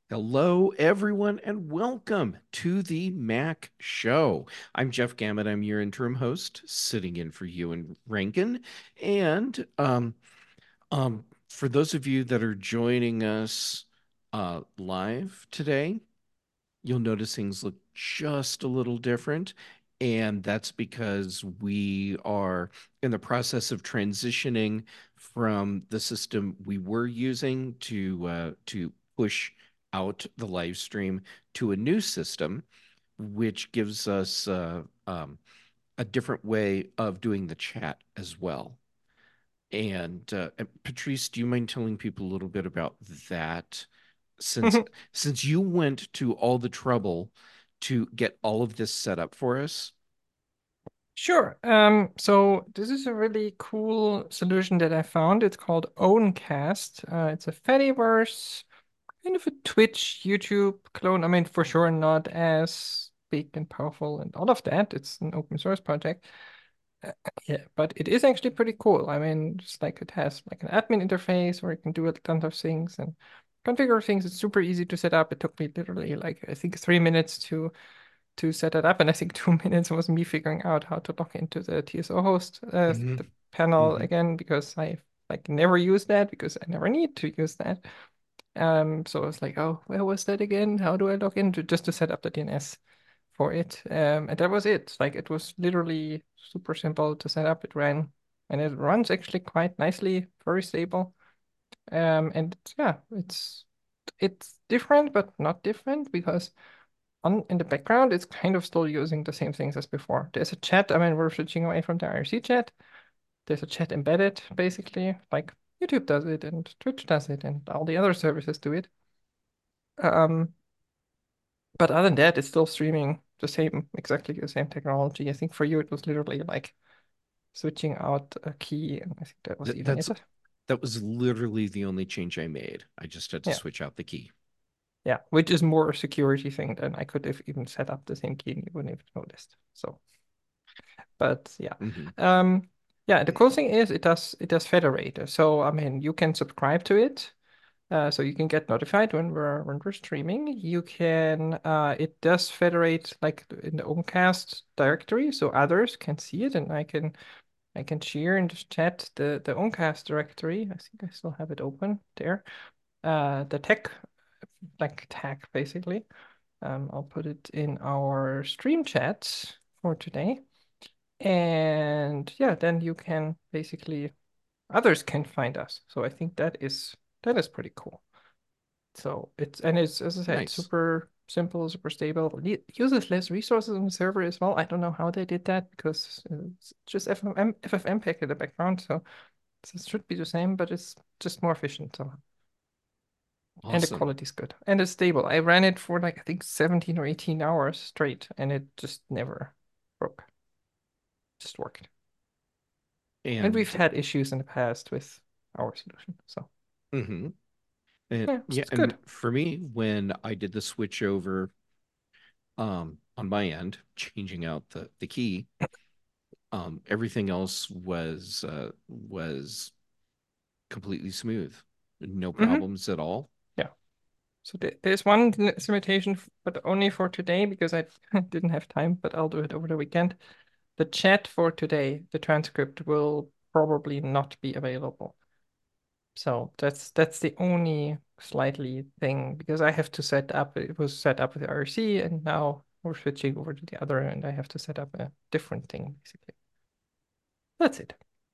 Hello, everyone, and welcome to the Mac Show. I'm Jeff Gamet. I'm your interim host, sitting in for you and Rankin. And for those of you that are joining us live today, you'll notice things look just a little different. And that's because we are in the process of transitioning from the system we were using to push out the live stream to a new system, which gives us a different way of doing the chat as well. And Patrice, do you mind telling people a little bit about that? Since since you went to all the trouble to get all of this set up for us. Sure. So this is a really cool solution that I found. It's called Owncast. It's a Fediverse, kind of a Twitch, YouTube clone. I mean, for sure, not as big and powerful and all of that. It's an open source project. Uh, yeah, but it is actually pretty cool. I mean, just like it has like an admin interface where you can do a ton of things and configure things. It's super easy to set up. It took me literally like I think 3 minutes to set it up. And I think 2 minutes was me figuring out how to log into the TSO host Hmm. the panel Hmm. again because I like never use that because I never need to use that. So I was like, oh, where was that again? How do I log in to just to set up the DNS for it? And that was it. Like it was literally super simple to set up. It ran and it runs actually quite nicely, very stable. And yeah, it's different, but not different because on in the background, it's kind of still using the same things as before. There's a chat. I mean, we're switching away from the IRC chat. There's a chat embedded, basically, like YouTube does it and Twitch does it and all the other services do it. Um, but other than that, it's still streaming the same, exactly the same technology. I think for you, it was literally like switching out a key, and I think that was Th even that's it. that was literally the only change I made. I just had to Yeah, switch out the key. yeah, which is more a security thing than I could have even set up the same key and you wouldn't have noticed. So. But yeah. Hmm. Um, yeah, the cool thing is it does federate. So I mean you can subscribe to it. So you can get notified when we're streaming. You can it does federate like in the Omcast directory so others can see it and I can share in the chat the Omcast directory. I think I still have it open there. The tech like tag basically. I'll put it in our stream chat for today. And yeah, then you can basically others can find us. So I think that is pretty cool. So it's as I said, Nice. super simple, super stable. Uses less resources on the server as well. I don't know how they did that because it's just FFmpeg in the background, so it should be the same, but it's just more efficient. So and the Awesome. quality is good and it's stable. I ran it for like I think 17 or 18 hours straight, and it just never broke. Just worked. And we've And had issues in the past with our solution. So hmm and yeah, yeah, it's good. and for me, when I did the switch over on my end, changing out the key, everything else was completely smooth. No Hmm. problems at all. Yeah. So there's one limitation, but only for today because I didn't have time, but I'll do it over the weekend. The chat for today, the transcript will probably not be available. So that's the only slightly thing because I have to set up, it was set up with RC and now we're switching over to the other and I have to set up a different thing basically. That's it.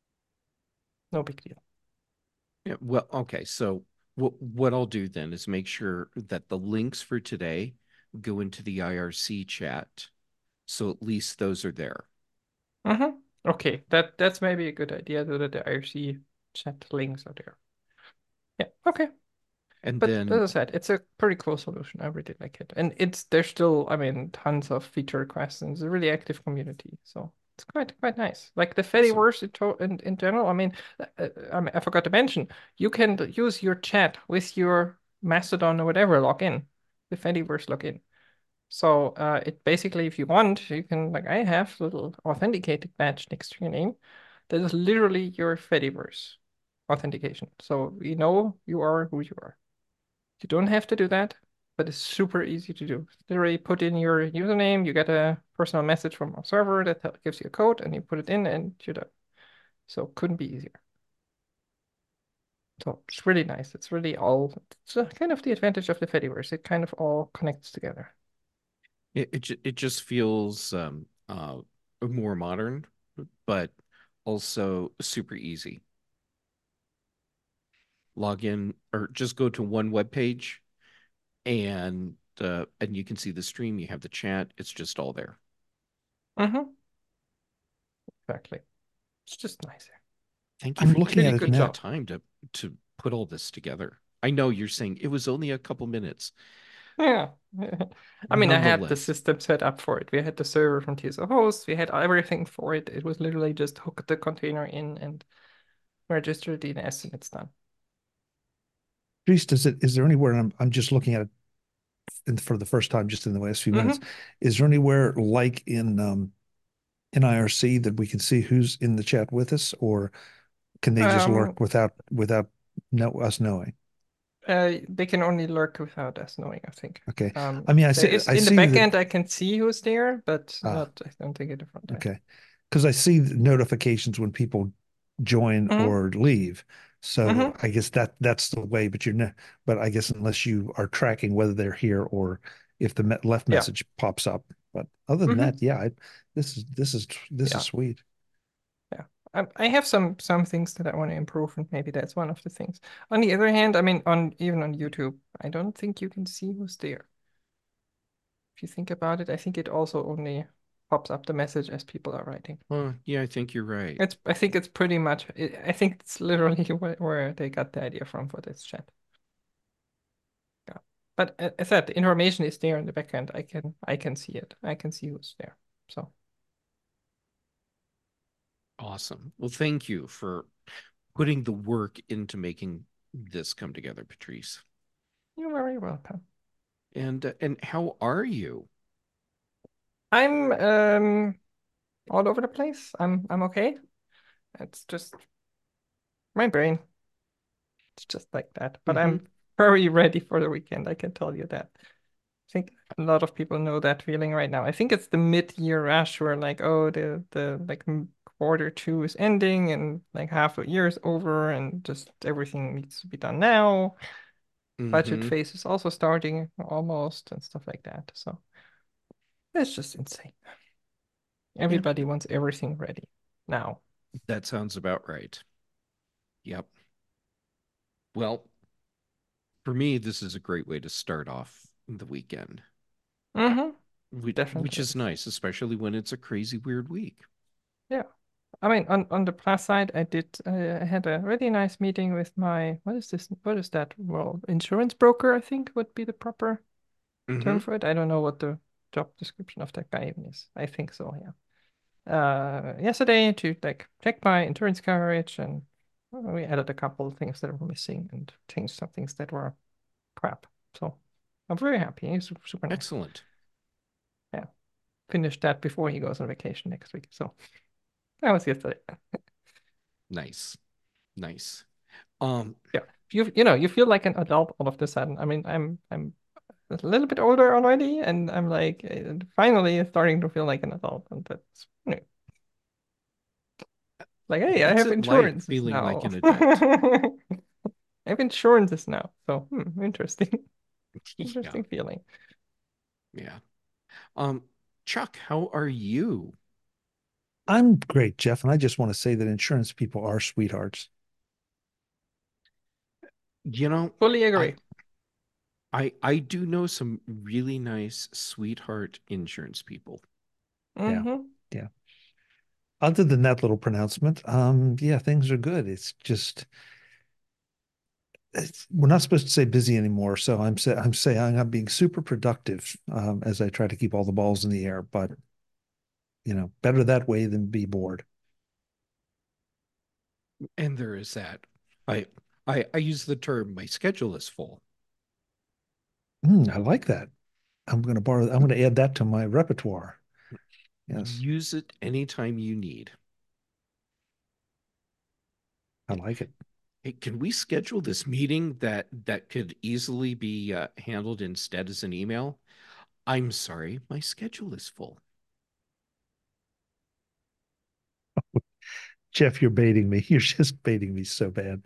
No big deal. Yeah, well, okay. So what I'll do then is make sure that the links for today go into the IRC chat, so at least those are there. Mm-hmm. Okay, that's maybe a good idea so that the IRC chat links are there. Yeah, okay. And But as then I said, it's a pretty cool solution. I really like it. And there's still, I mean, tons of feature requests and it's a really active community. So it's quite nice. Like the awesome. Fediverse in general, I forgot to mention, you can use your chat with your Mastodon or whatever login, the Fediverse login. So it basically, if you want, you can like I have a little authenticated badge next to your name. That is literally your Fediverse authentication. So we know you are who you are. You don't have to do that. but it's super easy to do. Literally put in your username, you get a personal message from our server that gives you a code, and you put it in, and you're done. So couldn't be easier. So it's really nice. It's really all, it's kind of the advantage of the Fediverse. It kind of all connects together. It just feels more modern, but also super easy. Log in or just go to one web page and you can see the stream, you have the chat, it's just all there. Mm-hmm. Exactly. It's just nicer. Thank you I'm for looking giving at Really me it good the now. job. time to put all this together. I know you're saying it was only a couple minutes. Yeah. I mean, I had the Nonetheless, system set up for it. We had the server from TSO host. We had everything for it. It was literally just hook the container in and register DNS and it's done. Patrice, is there anywhere, and I'm just looking at it for the first time just in the last few minutes, Mm-hmm. is there anywhere like in IRC that we can see who's in the chat with us, or can they just Um, lurk without us knowing? they can only lurk without us knowing, I think. Okay. I mean, There is I in the see back that. end I can see who's there, but Ah, not I don't think at the front end. okay. Because I see the notifications when people join Mm-hmm. or leave. So Mm-hmm. I guess that's the way, but but I guess unless you are tracking whether they're here or if the left Yeah. message pops up. But other than Mm-hmm. that, yeah, this is Yeah. sweet. Yeah. I have some things that I want to improve, and maybe that's one of the things. On the other hand, I mean, on even on YouTube, I don't think you can see who's there. If you think about it, I think it also only pops up the message as people are writing. yeah, I think you're right. I think it's pretty much. I think it's literally where they got the idea from for this chat. Yeah. But as I said, the information is there in the backend. I can see it. I can see who's there. So Awesome. Well, thank you for putting the work into making this come together, Patrice. you're very welcome. And how are you? I'm all over the place. I'm okay. It's just my brain. It's just like that. But Hmm. I'm very ready for the weekend. I can tell you that. I think a lot of people know that feeling right now. I think it's the mid-year rush where like, oh, the like quarter two is ending and like half a year is over and just everything needs to be done now. Budget Hmm. phase is also starting almost and stuff like that. So it's just insane. Yeah, Everybody wants everything ready now. that sounds about right. Yep. Well, for me, this is a great way to start off the weekend, Mm-hmm. which Definitely is is. nice, especially when it's a crazy, weird week. Yeah. I mean, on the plus side, I had a really nice meeting with my, what is this? What is that? Well, insurance broker, I think would be the proper term Hmm. for it. I don't know what the job description of that guy even is. I think so, yeah. Yesterday to like check my insurance coverage and we added a couple of things that were missing and changed some things that were crap. So I'm very happy. He's super nice. Excellent. Yeah. Finished that before he goes on vacation next week. So that was yesterday. Nice. Nice. Um, Yeah. You feel like an adult all of a sudden. I mean, I'm a little bit older already, and I'm like finally starting to feel like an adult, and that's like, hey, I what's have it like insurances feeling like now. an adult? I have insurances now, so interesting, Yeah. interesting feeling. Yeah. Um, Chuck, how are you? I'm great, Jeff, and I just want to say that insurance people are sweethearts. You know, Fully I agree. I do know some really nice sweetheart insurance people. Yeah, Mm-hmm. yeah. Other than that little pronouncement, yeah, things are good. It's just we're not supposed to say busy anymore, so I'm saying I'm being super productive as I try to keep all the balls in the air. But better that way than be bored. And there is that. I I use the term my schedule is full. I like that. I'm going to add that to my repertoire. Yes, Use it anytime you need. I like it. Hey, can we schedule this meeting that could easily be handled instead as an email? I'm sorry, my schedule is full. Jeff, you're baiting me. You're just baiting me so bad.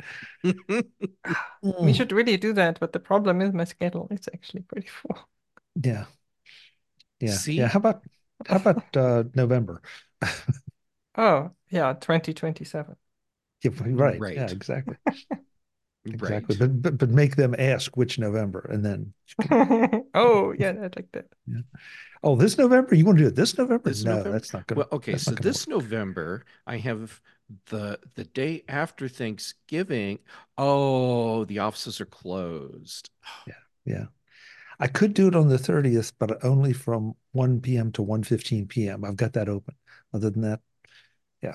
We Mm, should really do that, but the problem is my schedule is actually pretty full. yeah, yeah. See? How about November? Oh, yeah, 2027. Yeah, right. Yeah, Right, exactly. Exactly. right. But make them ask which November and then Oh, yeah, I like that. yeah. Oh, this November? You want to do it this November? This No, November? that's not Well, okay, that's so not gonna this work. November I have the day after Thanksgiving. Oh, the offices are closed. Yeah, yeah. I could do it on the 30th, but only from 1 p.m. to 1:15 p.m. I've got that open. Other than that, yeah.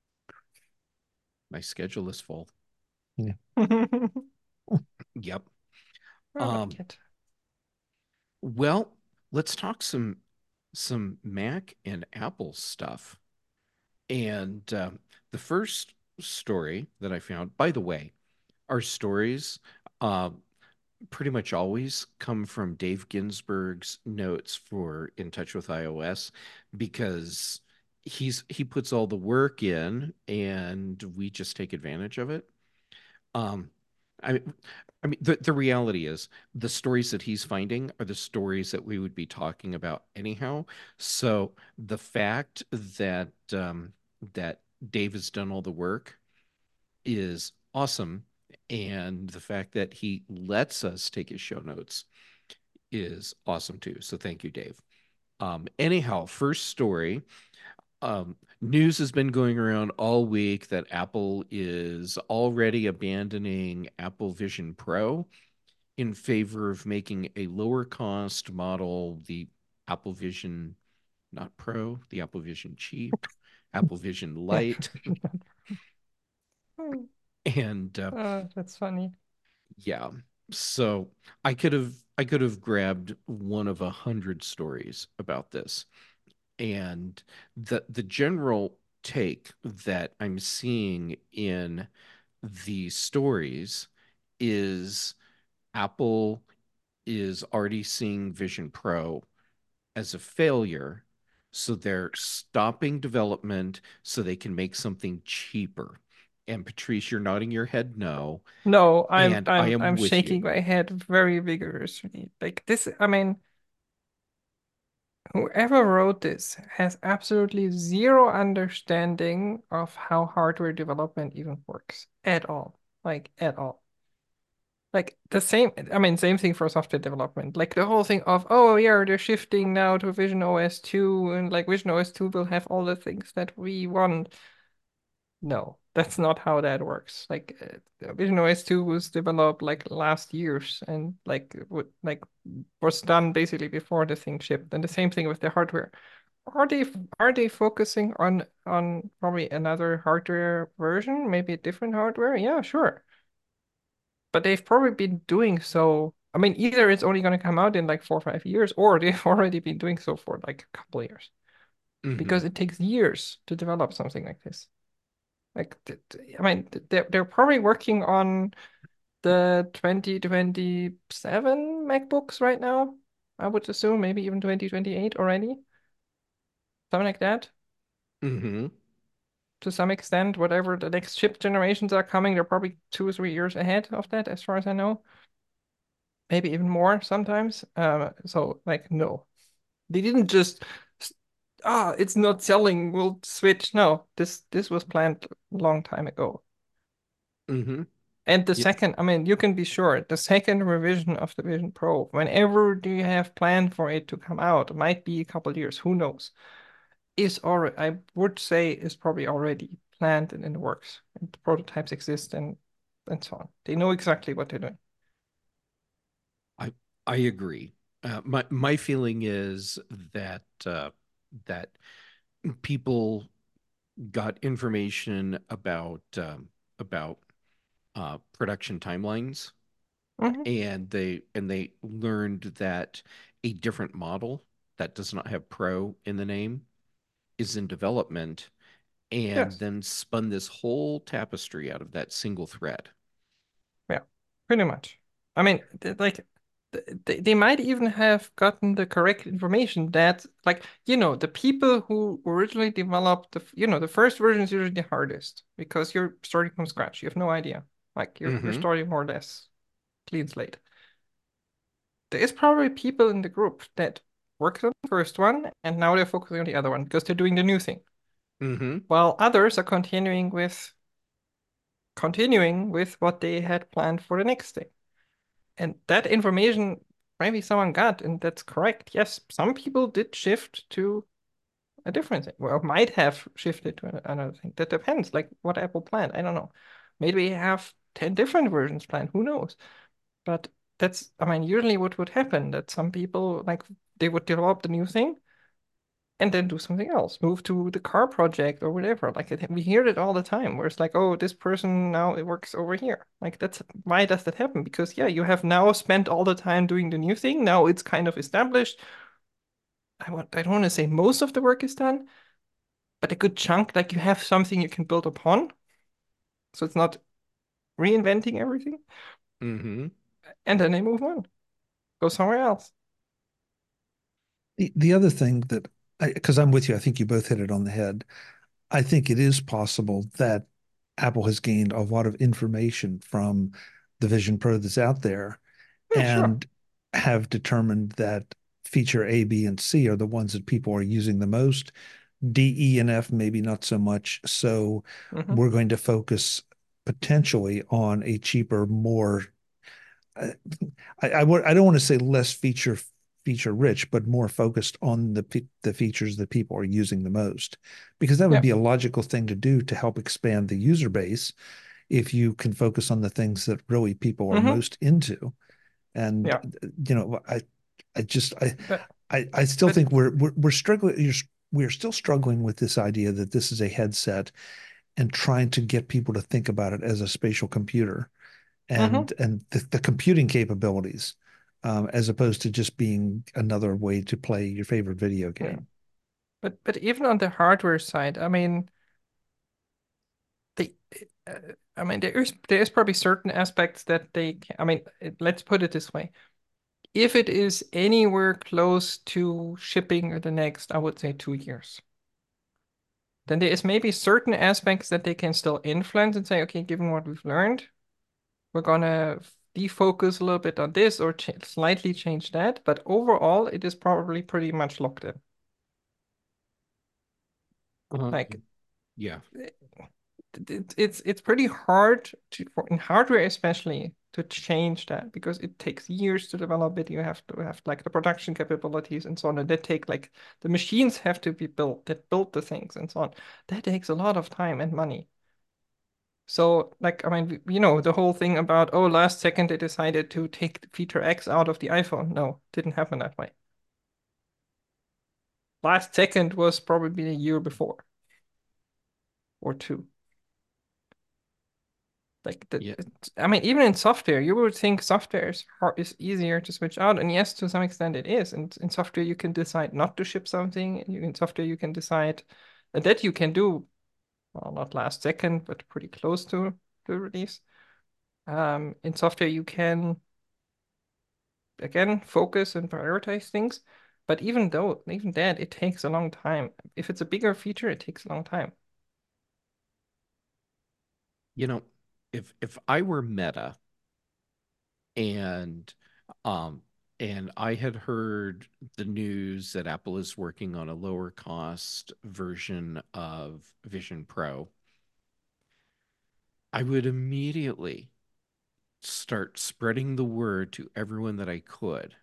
My schedule is full. Yeah. I Yep. like Um, it. well, let's talk some Mac and Apple stuff. And the first story that I found, by the way, our stories uh, pretty much always come from Dave Ginsburg's notes for In Touch with iOS because he puts all the work in and we just take advantage of it. Um, I I mean the reality is the stories that he's finding are the stories that we would be talking about anyhow. So the fact that Dave has done all the work is awesome. And the fact that he lets us take his show notes is awesome too. So thank you, Dave. Anyhow, first story. News has been going around all week that Apple is already abandoning Apple Vision Pro in favor of making a lower cost model, the Apple Vision, not Pro, the Apple Vision Cheap, Apple Vision Yeah. Light. And That's funny. yeah. So I could have grabbed one of 100 stories about this. And the general take that I'm seeing in the stories is Apple is already seeing Vision Pro as a failure. So they're stopping development so they can make something cheaper. And Patrice, you're nodding your head no. No, I'm And I I'm am I'm with shaking you. my head very vigorously. Like this, I mean, whoever wrote this has absolutely zero understanding of how hardware development even works at all. Like at all. Like the same, I mean, same thing for software development. Like the whole thing of, oh yeah, they're shifting now to Vision OS 2 and like Vision OS 2 will have all the things that we want. No, that's not how that works. Like Vision OS 2 was developed like last years and like was done basically before the thing shipped. And the same thing with the hardware. Are they focusing on probably another hardware version, maybe a different hardware? Yeah, sure. But they've probably been doing so. I mean, either it's only going to come out in like 4 or 5 years, or they've already been doing so for like a couple of years Hmm. because it takes years to develop something like this. Like, I mean, they're probably working on the 2027 MacBooks right now. I would assume maybe even 2028 already, something like that. Hmm. To some extent, whatever the next chip generations are coming, they're probably 2 or 3 years ahead of that, as far as I know. Maybe even more sometimes. So like, no, they didn't just it's not selling, we'll switch. No, this was planned a long time ago. Hmm. And the Yep. second, I mean, you can be sure the second revision of the Vision Pro, whenever do you have planned for it to come out, might be a couple of years, who knows, is already, I would say, is probably already planned and in the works. And the prototypes exist and so on. They know exactly what they're doing. I I agree. My feeling is that people got information about production timelines, Hmm. and they learned that a different model that does not have Pro in the name is in development, and Yes. then spun this whole tapestry out of that single thread. Pretty much. I mean, they might even have gotten the correct information that, like, the people who originally developed the first version is usually the hardest because you're starting from scratch. You have no idea. Like you're Mm-hmm. starting more or less clean slate. There is probably people in the group that worked on the first one and now they're focusing on the other one because they're doing the new thing. Mm-hmm. While others are continuing with what they had planned for the next thing. And that information maybe someone got, and that's correct. Yes, some people did shift to a different thing, well, might have shifted to another thing. That depends, like what Apple planned. I don't know. Maybe they have 10 different versions planned. Who knows? But I mean, usually what would happen that some people, like, they would develop the new thing and then do something else, move to the car project or whatever. Like we hear it all the time, where it's like, oh, this person now it works over here. Like that's why does that happen? Because yeah, you have now spent all the time doing the new thing. Now it's kind of established. I don't want to say most of the work is done, but a good chunk, like you have something you can build upon. So it's not reinventing everything. Mm-hmm. And then they move on, go somewhere else. The other thing that because I'm with you, I think you both hit it on the head. I think it is possible that Apple has gained a lot of information from the Vision Pro that's out there Yeah, sure. and have determined that feature A, B, and C are the ones that people are using the most. D, E, and F, maybe not so much. So Hmm. we're going to focus potentially on a cheaper, more I, I don't want to say less feature rich, but more focused on the features that people are using the most, because that would Yeah. be a logical thing to do to help expand the user base if you can focus on the things that really people are Hmm. most into. And Yeah. you know, I just But I still but think we're struggling. We're still struggling with this idea that this is a headset and trying to get people to think about it as a spatial computer hmm. and the computing capabilities, as opposed to just being another way to play your favorite video Yeah. game. But even on the hardware side, I mean, they, uh, I mean, there is probably certain aspects that I mean, let's put it this way. If it is anywhere close to shipping the next, I would say 2 years, then there is maybe certain aspects that they can still influence and say, okay, given what we've learned, we're gonna defocus a little bit on this or ch slightly change that. But overall, it is probably pretty much locked in. Uh, Like yeah. it's pretty hard in hardware especially to change that because it takes years to develop it. You have to have like the production capabilities and so on, and that take like the machines have to be built that build the things and so on. That takes a lot of time and money. So like I mean, the whole thing about oh last second they decided to take feature X out of the iPhone. No, didn't happen that way. Last second was probably a year before or two. Like that, Yeah. I mean, even in software, you would think software is easier to switch out, and yes, to some extent it is. And in software, you can decide not to ship something. In software, you can decide that you can do, well, not last second, but pretty close to release. In software, you can again focus and prioritize things, but even that, it takes a long time. If it's a bigger feature, it takes a long time. You know, if I were Meta and um and I had heard the news that Apple is working on a lower cost version of Vision Pro, I would immediately start spreading the word to everyone that I could.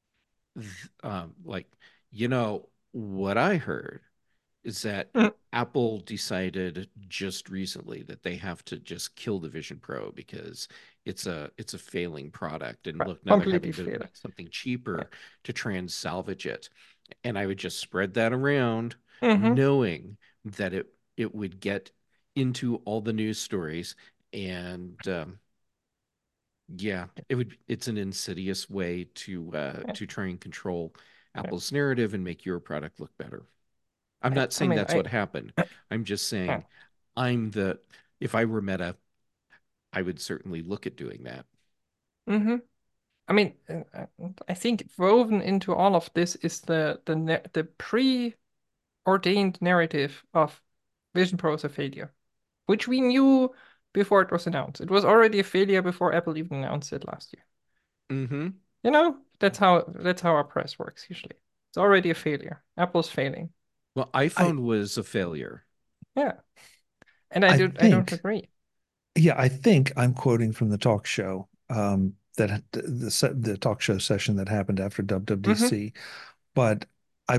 Like, what I heard is that Mm, Apple decided just recently that they have to just kill the Vision Pro because it's a failing product. And look, now they're completely having to fair. make something Yeah. cheaper to try and salvage it. And I would just spread that around, Hmm. knowing that it would get into all the news stories. And yeah, it's an insidious way Yeah. to try and control Yeah. Apple's narrative and make your product look better. I'm Yeah. not I saying mean, that's what happened. I'm just yeah. saying I'm the if I were Meta, I would certainly look at doing that. Hmm. I mean, I think woven into all of this is the preordained narrative of Vision Pro is a failure, which we knew before it was announced. It was already a failure before Apple even announced it last year. Mm-hmm. You know, that's how our press works usually. It's already a failure. Apple's failing. Well, I iPhone was a failure. Yeah. And I I don't think agree. yeah, I think I'm quoting from the talk show that the talk show session that happened after Hmm. WWDC, but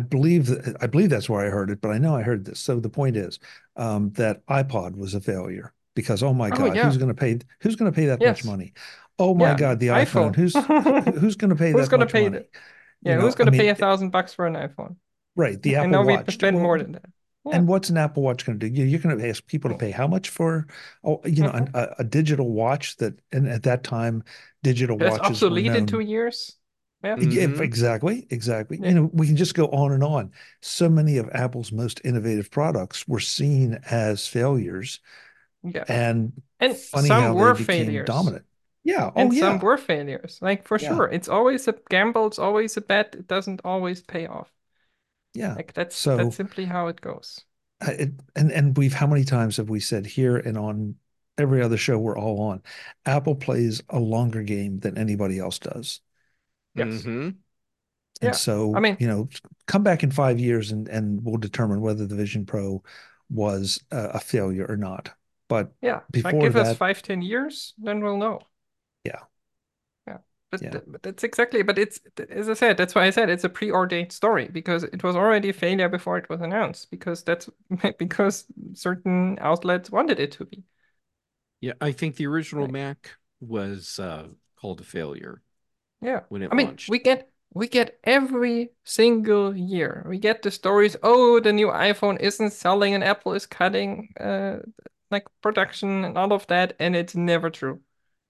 I believe that's where I heard it, but I know I heard this. So the point is that iPod was a failure because oh my Oh God, yeah. who's going to pay that much Yes. money? Oh my Yeah. God, the iPhone, iPhone. who's going to pay Who's that gonna much pay the money? You Yeah, who's know, I gonna pay mean, $1,000 for an iPhone? right, the I Apple know we Watch. spend Well, more than that. Yeah. and what's an Apple Watch going to do? You're going to ask people to pay how much for, oh, Hmm. a digital watch that, and at that time, digital That's watches were obsolete in known. 2 years. Yeah. Yeah, Mm-hmm. exactly, exactly. Yeah. We can just go on and on. So many of Apple's most innovative products were seen as failures, Yeah. and And funny some how they were became failures. dominant. Yeah. Oh, And some yeah. were failures. Like for Yeah. sure. It's always a gamble, it's always a bet. It doesn't always pay off. Yeah. Like that's So, simply how it goes. and we've how many times have we said here and on every other show we're all on, Apple plays a longer game than anybody else does. Yes. Mm-hmm. And Yeah. I so, mean, come back in 5 years and we'll determine whether the Vision Pro was a failure or not. But yeah. Like before give us that, 5, 10 years, then we'll know. yeah, Yeah. yeah, But that's exactly, but it's, as I said, that's why I said it's a preordained story because it was already a failure before it was announced because that's because certain outlets wanted it to be. Yeah, I think the original Like, Mac was called a failure yeah. when it I mean, launched. we get every single year. We get the stories, oh, the new iPhone isn't selling and Apple is cutting like production and all of that, and it's never true.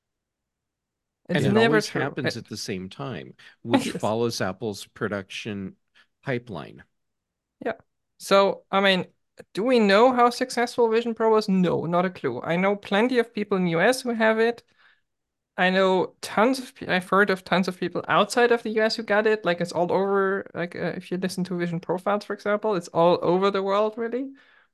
And It's it never always true. happens at the same time, which Yes. follows Apple's production pipeline. Yeah. So, I mean, do we know how successful Vision Pro was? No, not a clue. I know plenty of people in the US who have it. I know I've heard of tons of people outside of the US who got it. Like it's all over. Like if you listen to Vision Profiles, for example, it's all over the world, really.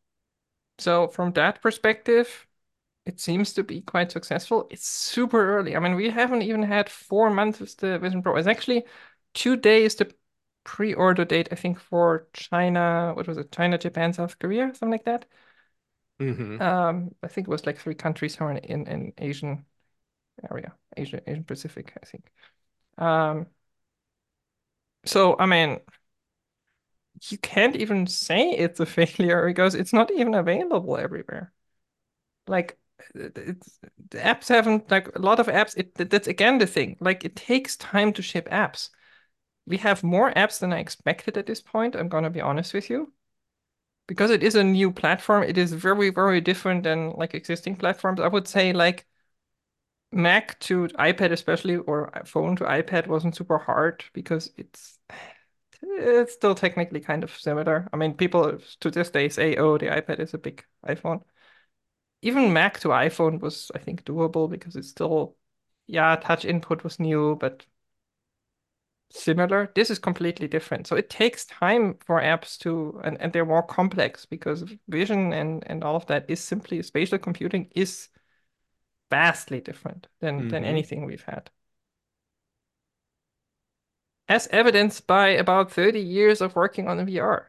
So from that perspective, it seems to be quite successful. It's super early. I mean, we haven't even had 4 months with the Vision Pro. It's actually 2 days the pre-order date, I think, for China. What was it? China, Japan, South Korea, something like that. Mm-hmm. I think it was like 3 countries somewhere in Asian area, Asian Pacific, I think. Um, so I mean, you can't even say it's a failure because it's not even available everywhere. Like it's the apps haven't like a lot of apps. That's again the thing. Like it takes time to ship apps. We have more apps than I expected at this point. I'm gonna be honest with you. Because it is a new platform, it is very, very different than like existing platforms. I would say like Mac to iPad especially, or phone to iPad wasn't super hard because it's still technically kind of similar. I mean, people to this day say, "Oh, the iPad is a big iPhone." Even Mac to iPhone was, I think, doable because it's still, yeah, touch input was new, but similar. This is completely different. So it takes time for apps to, and they're more complex because vision and all of that is simply spatial computing is vastly different than Mm-hmm. anything we've had. As evidenced by about 30 years of working on VR,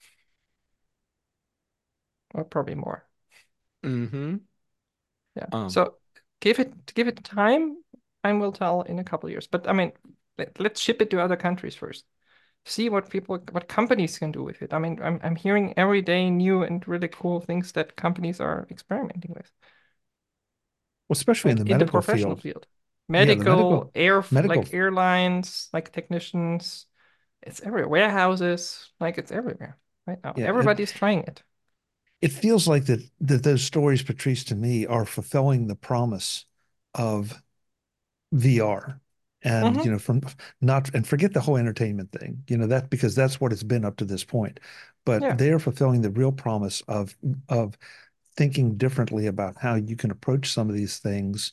or probably more. Mm-hmm. Yeah. Um, So give it time. Time will tell in a couple of years. But I mean, let's ship it to other countries first. See what companies can do with it. I mean, I'm hearing every day new and really cool things that companies are experimenting with, well, especially in like the in the medical professional field. field. Yeah, the Medical, medical. like airlines, like technicians. It's everywhere. Warehouses, like it's everywhere right now. Yeah, Everybody's trying it. it feels like that those stories, Patrice, to me, are fulfilling the promise of VR. And Hmm. from not and forget the whole entertainment thing, that because that's what it's been up to this point. But Yeah. they are fulfilling the real promise of thinking differently about how you can approach some of these things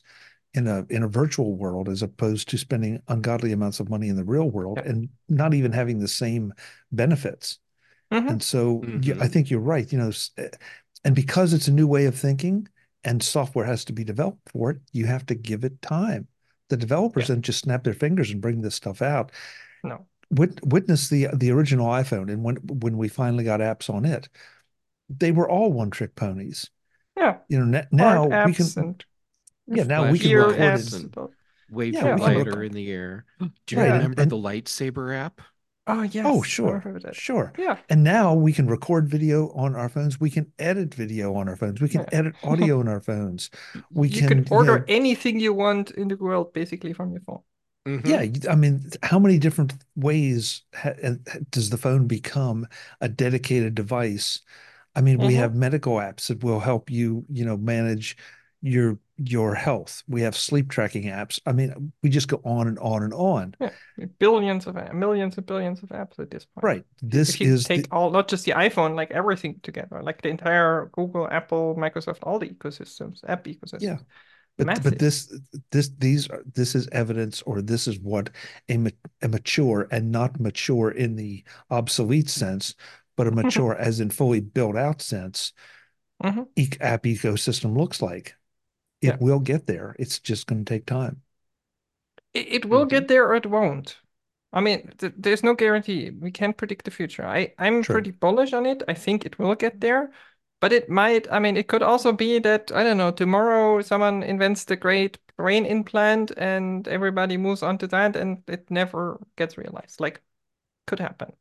in a virtual world as opposed to spending ungodly amounts of money in the real world Yeah. and not even having the same benefits. Hmm. And so yeah, I Hmm. think you're right. And because it's a new way of thinking and software has to be developed for it, you have to give it time. The developers Yeah. don't just snap their fingers and bring this stuff out. No. Witness the original iPhone, and when we finally got apps on it, they were all one trick ponies. Yeah. Now Art we apps can, and yeah, now we can gear record Flashlights it. apps and and all. wave Yeah, your Yeah, we can like lighter record. in the air. Do you Right. yeah. remember the lightsaber app? Oh Oh, yes, I sure, remember that. sure. Yeah. And now we can record video on our phones. We can edit video on our phones. We can Yeah. edit audio on our phones. We You can can, order anything you want in the world basically from your phone. Hmm. yeah, I mean, how many different ways does the phone become a dedicated device? I mean, we Hmm. have medical apps that will help you, manage your health. We have sleep tracking apps. I mean, we just go on and on and on. Yeah. Billions of millions and billions of apps at this point. Right. This If you is take the all, not just the iPhone, like everything together, like the entire Google, Apple, Microsoft, all the ecosystems, app ecosystem, yeah. But massive. this is evidence, or this is what a mature, and not mature in the obsolete sense, but a mature as in fully built out sense Hmm. app ecosystem looks like. Yeah. It will get there. It's just going to take time. It will Hmm. get there or it won't. I mean, there's no guarantee. We can't predict the future. I'm True. pretty bullish on it. I think it will get there, but it might, I mean, it could also be that, I don't know, tomorrow someone invents the great brain implant and everybody moves on to that and it never gets realized. Like, could happen.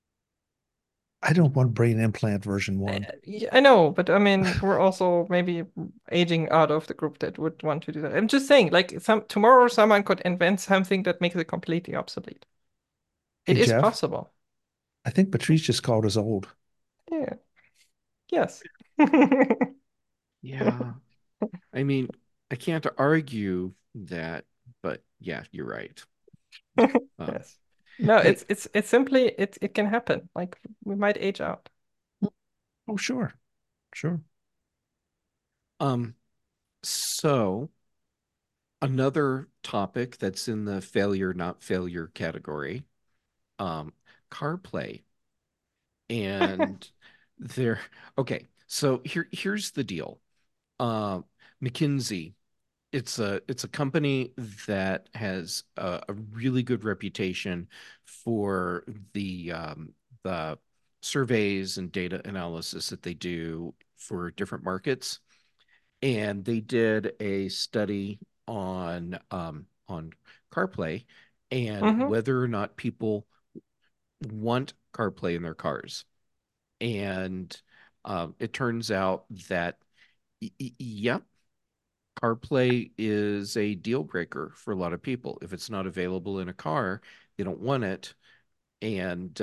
I don't want brain implant version one. Yeah, I know, but I mean, we're also maybe aging out of the group that would want to do that. I'm just saying, like, tomorrow someone could invent something that makes it completely obsolete. Hey It is Jeff, possible. I think Patrice just called us old. Yeah. Yes. Yeah. I mean, I can't argue that, but yeah, you're right. Um, Yes. No, hey, it's simply it can happen. Like we might age out. Oh, sure, sure. um, so another topic that's in the failure, not failure category, um, CarPlay. And there, okay, so here's the deal. Uh, McKinsey, it's a company that has a really good reputation for the surveys and data analysis that they do for different markets. And they did a study on CarPlay and Hmm. whether or not people want CarPlay in their cars. And it turns out that yep, CarPlay is a deal breaker for a lot of people. If it's not available in a car, they don't want it. And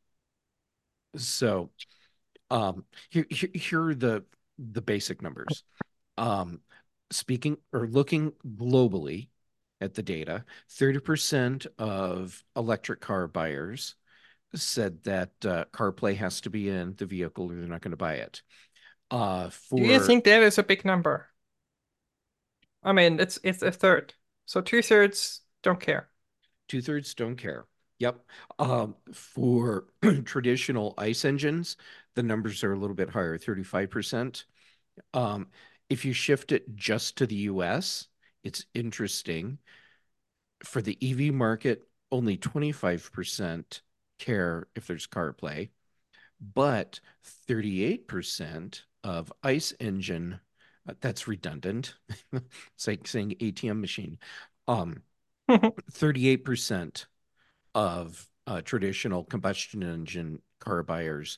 so here are the basic numbers. Um, Speaking or looking globally at the data, 30% of electric car buyers said that CarPlay has to be in the vehicle or they're not going to buy it. Do you For think that is a big number? I mean, it's a third. So two-thirds don't care. two-thirds don't care. Yep. For traditional ICE engines, the numbers are a little bit higher, 35%. Um, if you shift it just to the US, it's interesting. For the EV market, only 25% care if there's CarPlay, but 38% of ICE engine, that's redundant. It's like saying ATM machine. Um, 38% of traditional combustion engine car buyers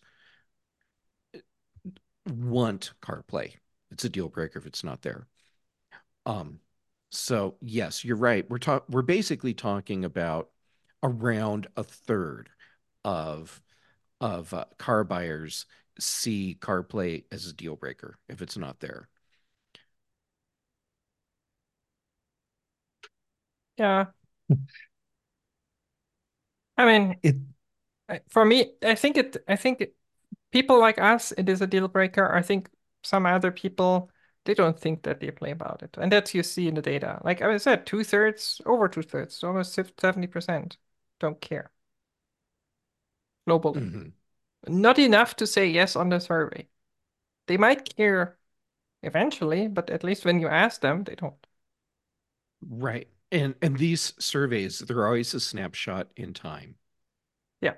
want CarPlay. It's a deal breaker if it's not there. Um, so yes, you're right. We're basically talking about around a third of car buyers see CarPlay as a deal breaker if it's not there. Yeah. I mean, It for me, I think people like us, it is a deal breaker. I think some other people They don't think that deeply about it. And that's you see in the data. Like I said, two-thirds, over two-thirds, almost 70% don't care globally. Hmm. Not enough to say yes on the survey. They might care eventually, but at least when you ask them, they don't. Right. And these surveys, they're always a snapshot in time. Yeah,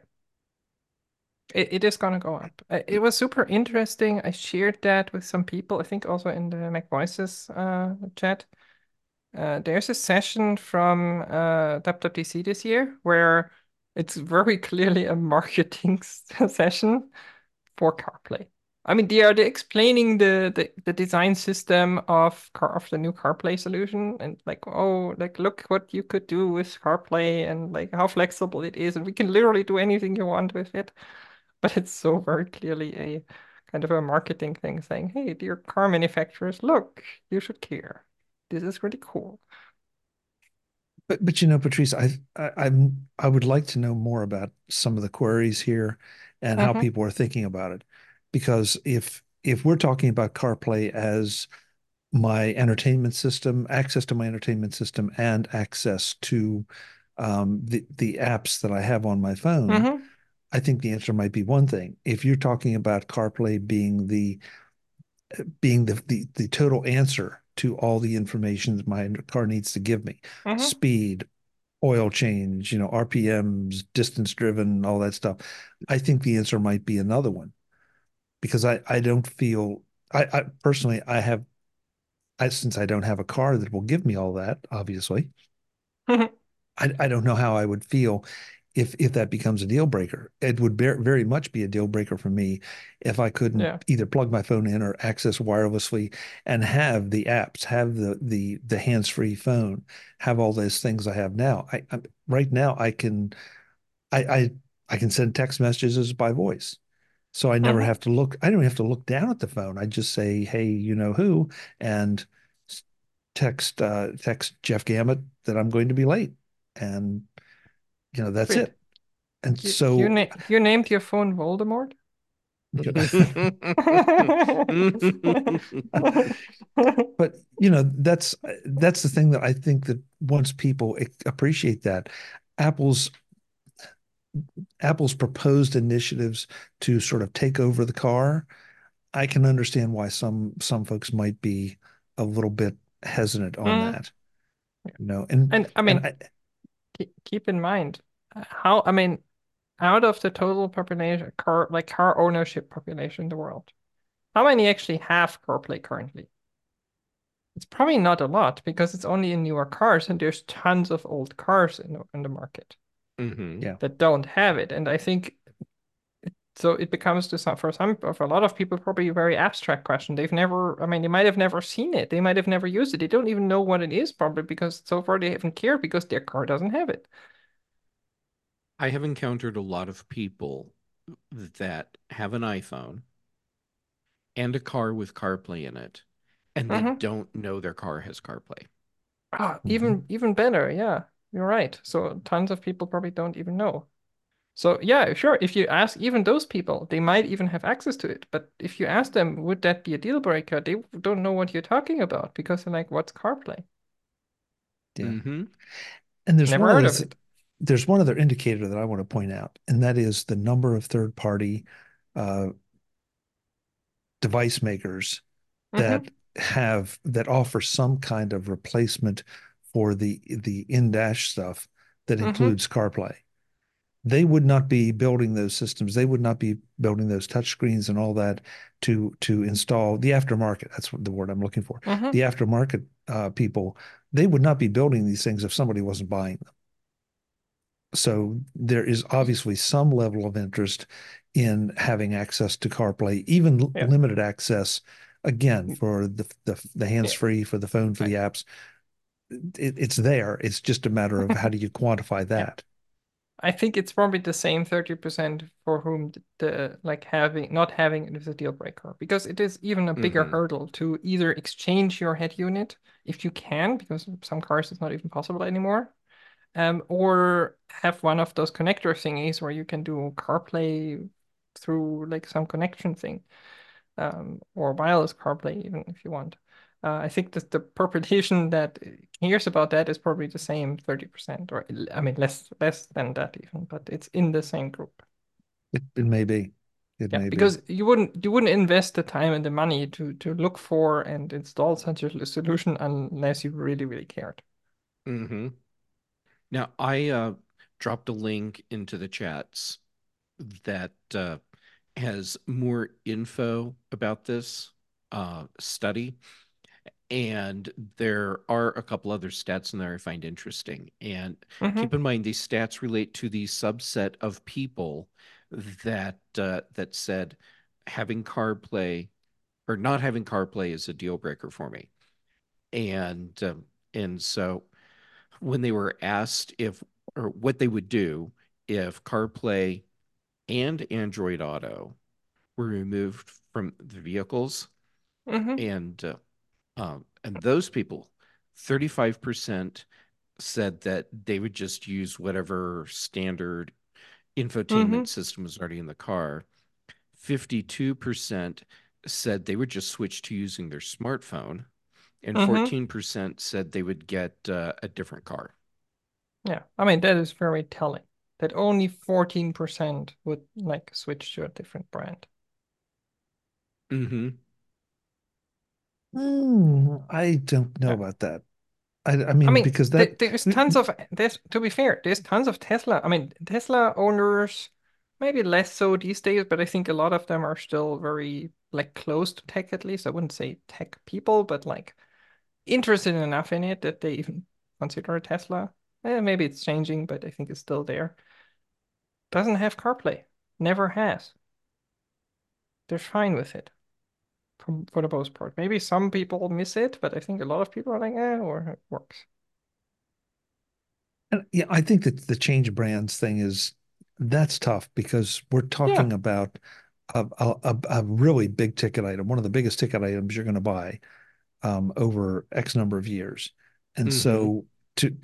it is gonna go up. It was super interesting. I shared that with some people, I think also in the Mac Voices chat. There's a session from WWDC this year where it's very clearly a marketing session for CarPlay. I mean, they're explaining the design system of the new CarPlay solution and like, oh, like look what you could do with CarPlay and like how flexible it is, and we can literally do anything you want with it. But it's so very clearly a kind of a marketing thing saying, hey, dear car manufacturers, look, you should care. This is really cool. But you know, Patrice, I would like to know more about some of the queries here and how Mm-hmm. people are thinking about it. Because if we're talking about CarPlay as my entertainment system, access to my entertainment system, and access to the apps that I have on my phone, Mm-hmm. I think the answer might be one thing. If you're talking about CarPlay being the total answer to all the information that my car needs to give me, Mm-hmm. speed, oil change, RPMs, distance driven, all that stuff. I think the answer might be another one because I don't feel I personally since I don't have a car that will give me all that, obviously, I don't know how I would feel if that becomes a deal breaker. It would very much be a deal breaker for me if I couldn't Yeah. either plug my phone in or access wirelessly and have the apps, have the hands-free phone, have all those things I have now. Right now I, I I can send text messages by voice. So I never Mm-hmm. have to look, I don't have to look down at the phone. I just say, hey, you know who, and text Jeff Gamet that I'm going to be late. And that's Wait, it. And you so, you named your phone Voldemort? but that's the thing that I think that once people appreciate that, Apple's Apple's proposed initiatives to sort of take over the car, I can understand why some folks might be a little bit hesitant on Mm. that. And And I and mean, keep in mind I mean, out of the total population, car ownership population in the world, how many actually have CarPlay currently? It's probably not a lot because it's only in newer cars, and there's tons of old cars in the market Hmm. yeah, that don't have it. And I think so it becomes to some for a lot of people probably a very abstract question. They've never, I mean, they might have never seen it. They might have never used it. They don't even know what it is probably because so far they haven't cared because their car doesn't have it. I have encountered a lot of people that have an iPhone and a car with CarPlay in it, and they Mm-hmm. don't know their car has CarPlay. Ah, mhm. even better. Yeah, you're right. So tons of people probably don't even know. So yeah, sure. If you ask even those people, they might even have access to it. But if you ask them, would that be a deal breaker? They don't know what you're talking about because they're like, what's CarPlay? Yeah. Hmm. And Never heard of it. there's one other indicator that I want to point out, and that is the number of third party uh, device makers Mm-hmm. that offer some kind of replacement for the in-dash stuff that Mm-hmm. includes CarPlay. They would not be building those systems. They would not be building those touch screens and all that to install the aftermarket. That's what the word I'm looking for. Mm-hmm. The aftermarket people, they would not be building these things if somebody wasn't buying them. So there is obviously some level of interest in having access to CarPlay, even Yeah. limited access, again, for the Yeah. hands-free, for the phone, for I, the apps. It's there. It's just a matter of how do you quantify yeah. that? I think it's probably the same 30% for whom the like having not having it is a deal breaker because it is even a bigger Hmm. hurdle to either exchange your head unit if you can, because some cars it's not even possible anymore, or have one of those connector thingies where you can do CarPlay through like some connection thing, or wireless CarPlay even if you want. I think that the population that cares about that is probably the same 30%, or I mean less than that even, but it's in the same group. It may be. It Yeah, may be. because you wouldn't invest the time and the money to look for and install such a solution unless you really, really cared. Hmm. Now, I dropped a link into the chats that has more info about this study. And there are a couple other stats in there I find interesting. And keep Mm-hmm. in mind, these stats relate to the subset of people that said having CarPlay or not having CarPlay is a deal breaker for me. And so when they were asked if or what they would do if CarPlay and Android Auto were removed from the vehicles, Mm-hmm. and those people, 35% said that they would just use whatever standard infotainment Mm-hmm. system was already in the car. 52% said they would just switch to using their smartphone, and Mm-hmm. 14% said they would get a different car. Yeah. I mean, that is very telling that only 14% would like switch to a different brand. Hmm. I don't know Yeah. about that. I I mean, mean, because that there's to be fair, there's tons of Tesla. I mean, Tesla owners, maybe less so these days, but I think a lot of them are still very like close to tech at least. I wouldn't say tech people, but like interested enough in it that they even consider a Tesla. Maybe it's changing, but I think it's still there. Doesn't have CarPlay. Never has. They're fine with it for the most part. Maybe some people miss it, but I think a lot of people are like, or it works. And yeah, I think that the change brands thing is that's tough because we're Yeah. talking about a really big ticket item, one of the biggest ticket items you're going to buy over X number of years. And Hmm. so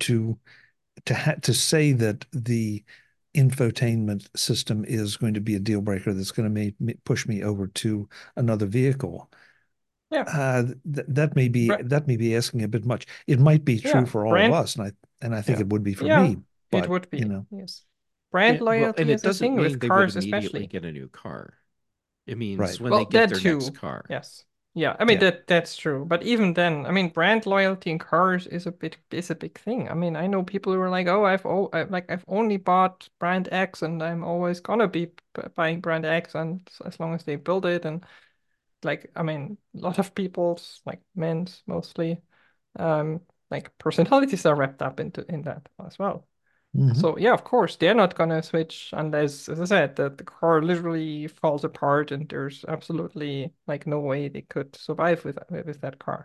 to say that the infotainment system is going to be a deal breaker that's going to push me over to another vehicle, Yeah. Bra that may be asking a bit much. It might be true yeah. for all of Brand. us, and I think Yeah. it would be for Yeah. me. It But would you be. know, Yes. Brand Well, and loyalty it is a doesn't thing with mean they would cars, immediately especially. get a new car. It means right? when they Well, get that their next too. car. Yes. Yeah, I mean Yeah. that's true. But even then, I mean, brand loyalty in cars is a big thing. I mean, I know people who are like, "Oh, I've only bought brand X, and I'm always gonna be buying brand X, and as long as they build it." And like, I mean, a lot of people's like men's mostly, um, like personalities are wrapped up into in that as well. Mhm. So yeah, of course, they're not gonna switch unless, as I said, the car literally falls apart and there's absolutely like no way they could survive with that car.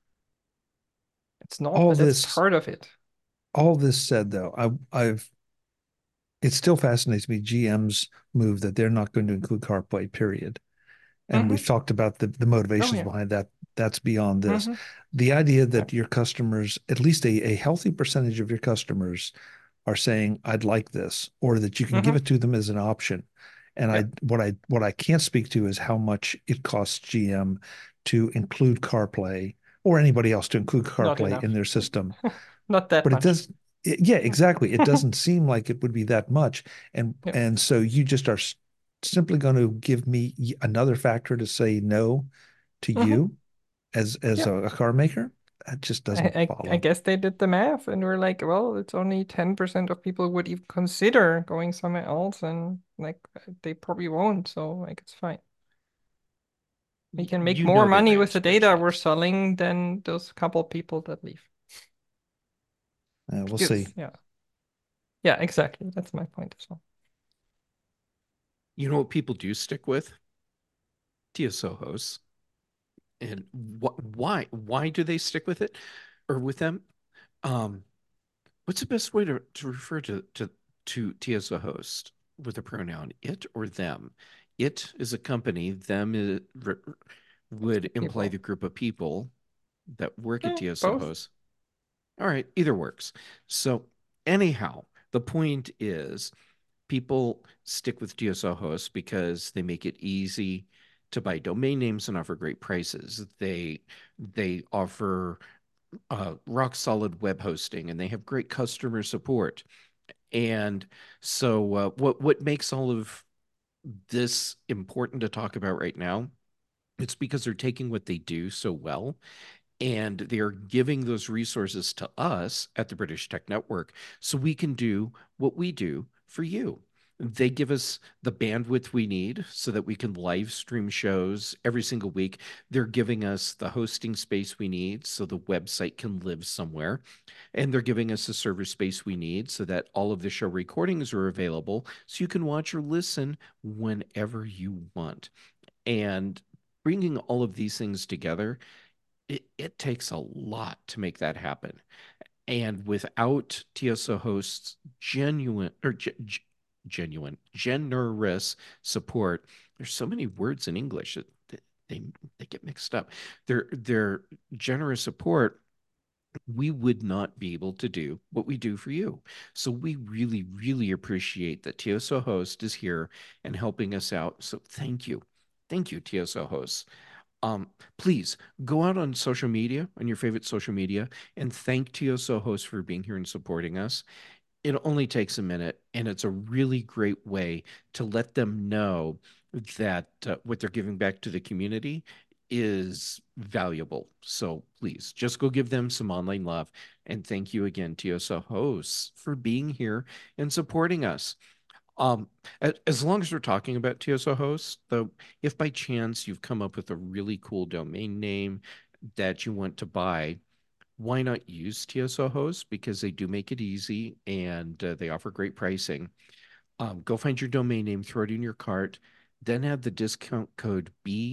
It's not, All but that's this, part of it. all this said, though, I've it still fascinates me GM's move that they're not going to include CarPlay, period. And Mm-hmm. we've talked about the Oh motivations yeah. behind that. That's beyond this. Mm-hmm. The idea Yeah. that your customers, at least a healthy percentage of your customers, are saying, "I'd like this," or that you can give Mm-hmm. it to them as an option. And Yeah. what I can't speak to is how much it costs GM to include CarPlay or anybody else to include Not CarPlay in enough. their system. Not that But it much. does, yeah, exactly. It doesn't seem like it would be that much. Yeah. And so you just are simply going to give me another factor to say no to Mm-hmm. you as Yeah. a car maker. That just doesn't I follow. guess they did the math and were like, well, it's only 10% of people would even consider going somewhere else, and like they probably won't, so like it's fine. We can make You more know they money ran with the data we're spreadsheets. selling than those couple people that leave. We'll see. Because, yeah. Yeah, exactly. That's my point as well. You know what people do stick with? TSO hosts. And why do they stick with it or with them? Um, what's the best way to refer to TSO host with a pronoun it or them? It is a company, would imply People. the group of people that work at TSO Both. hosts. All right, either works. So, anyhow, the point is people stick with TSO hosts because they make it easy to buy domain names and offer great prices. They offer rock solid web hosting, and they have great customer support. And so, what makes all of this important to talk about right now? It's because they're taking what they do so well and they're giving those resources to us at the British Tech Network so we can do what we do for you. They give us the bandwidth we need so that we can live stream shows every single week. They're giving us the hosting space we need so the website can live somewhere. And they're giving us the server space we need so that all of the show recordings are available so you can watch or listen whenever you want. And bringing all of these things together, it takes a lot to make that happen. And without TSO hosts genuine, generous support, there's so many words in English that they they get mixed up. Their generous support, we would not be able to do what we do for you. So we really, really appreciate that TSO host is here and helping us out. So thank you. Thank you, TSO hosts. Please go out on social media, on your favorite social media, and thank TSO host for being here and supporting us. It only takes a minute, and it's a really great way to let them know that what they're giving back to the community is valuable. So please just go give them some online love. And thank you again, TSO hosts, for being here and supporting us. Um, as long as we're talking about TSO hosts, though, if by chance you've come up with a really cool domain name that you want to buy, why not use TSO hosts? Because they do make it easy and they offer great pricing. Go find your domain name, throw it in your cart, then add the discount code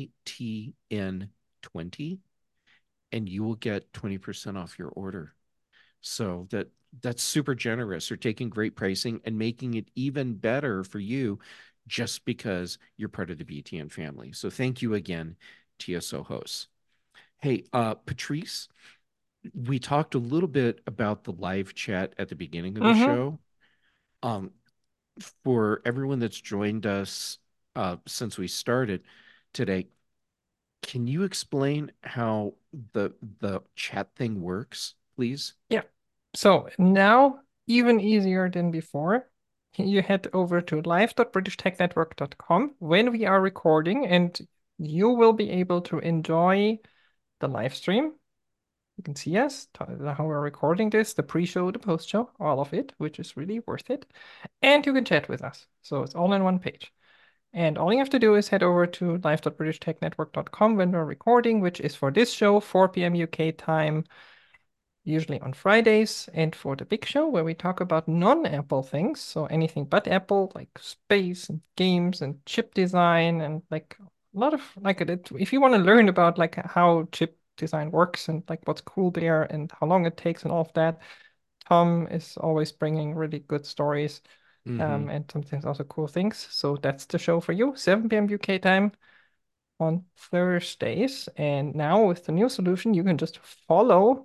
BTN20, and you will get 20% off your order. So that's super generous. They're taking great pricing and making it even better for you just because you're part of the BTN family. So thank you again, TSO hosts. Hey, Patrice, we talked a little bit about the live chat at the beginning of the Mm-hmm. show. Um, for everyone that's joined us since we started today, can you explain how the chat thing works, please? Yeah. So now, even easier than before, you head over to live.britishtechnetwork.com when we are recording, and you will be able to enjoy the live stream. You can see us, how we're recording this, the pre-show, the post-show, all of it, which is really worth it. And you can chat with us. So it's all in one page. And all you have to do is head over to live.britishtechnetwork.com when we're recording, which is for this show, 4 p.m. UK time, usually on Fridays, and for the big show where we talk about non-Apple things, so anything but Apple, like space and games and chip design and like a lot of like if you want to learn about like how chip design works and like what's cool there and how long it takes and all of that, Tom is always bringing really good stories Mm-hmm. and sometimes also cool things. So that's the show for you, 7 p.m. UK time on Thursdays. And now with the new solution, you can just follow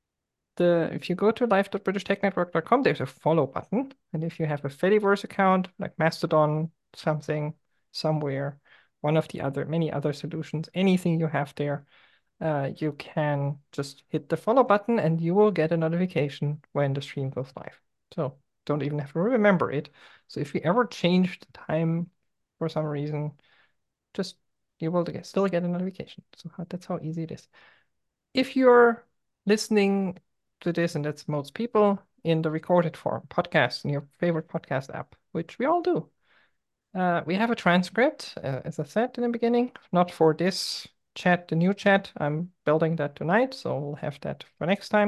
if you go to live.britishtechnetwork.com, there's a follow button. And if you have a Fediverse account, like Mastodon, something, somewhere, one of the other, many other solutions, anything you have there, you can just hit the follow button and you will get a notification when the stream goes live. So don't even have to remember it. So if you ever change the time for some reason, just you will still get a notification. So that's how easy it is. If you're listening to this, and that's most people, in the recorded form, podcast, in your favorite podcast app, which we all do, we have a transcript, as I said in the beginning, not for this chat, the new chat. I'm building that tonight, so we'll have that for next time.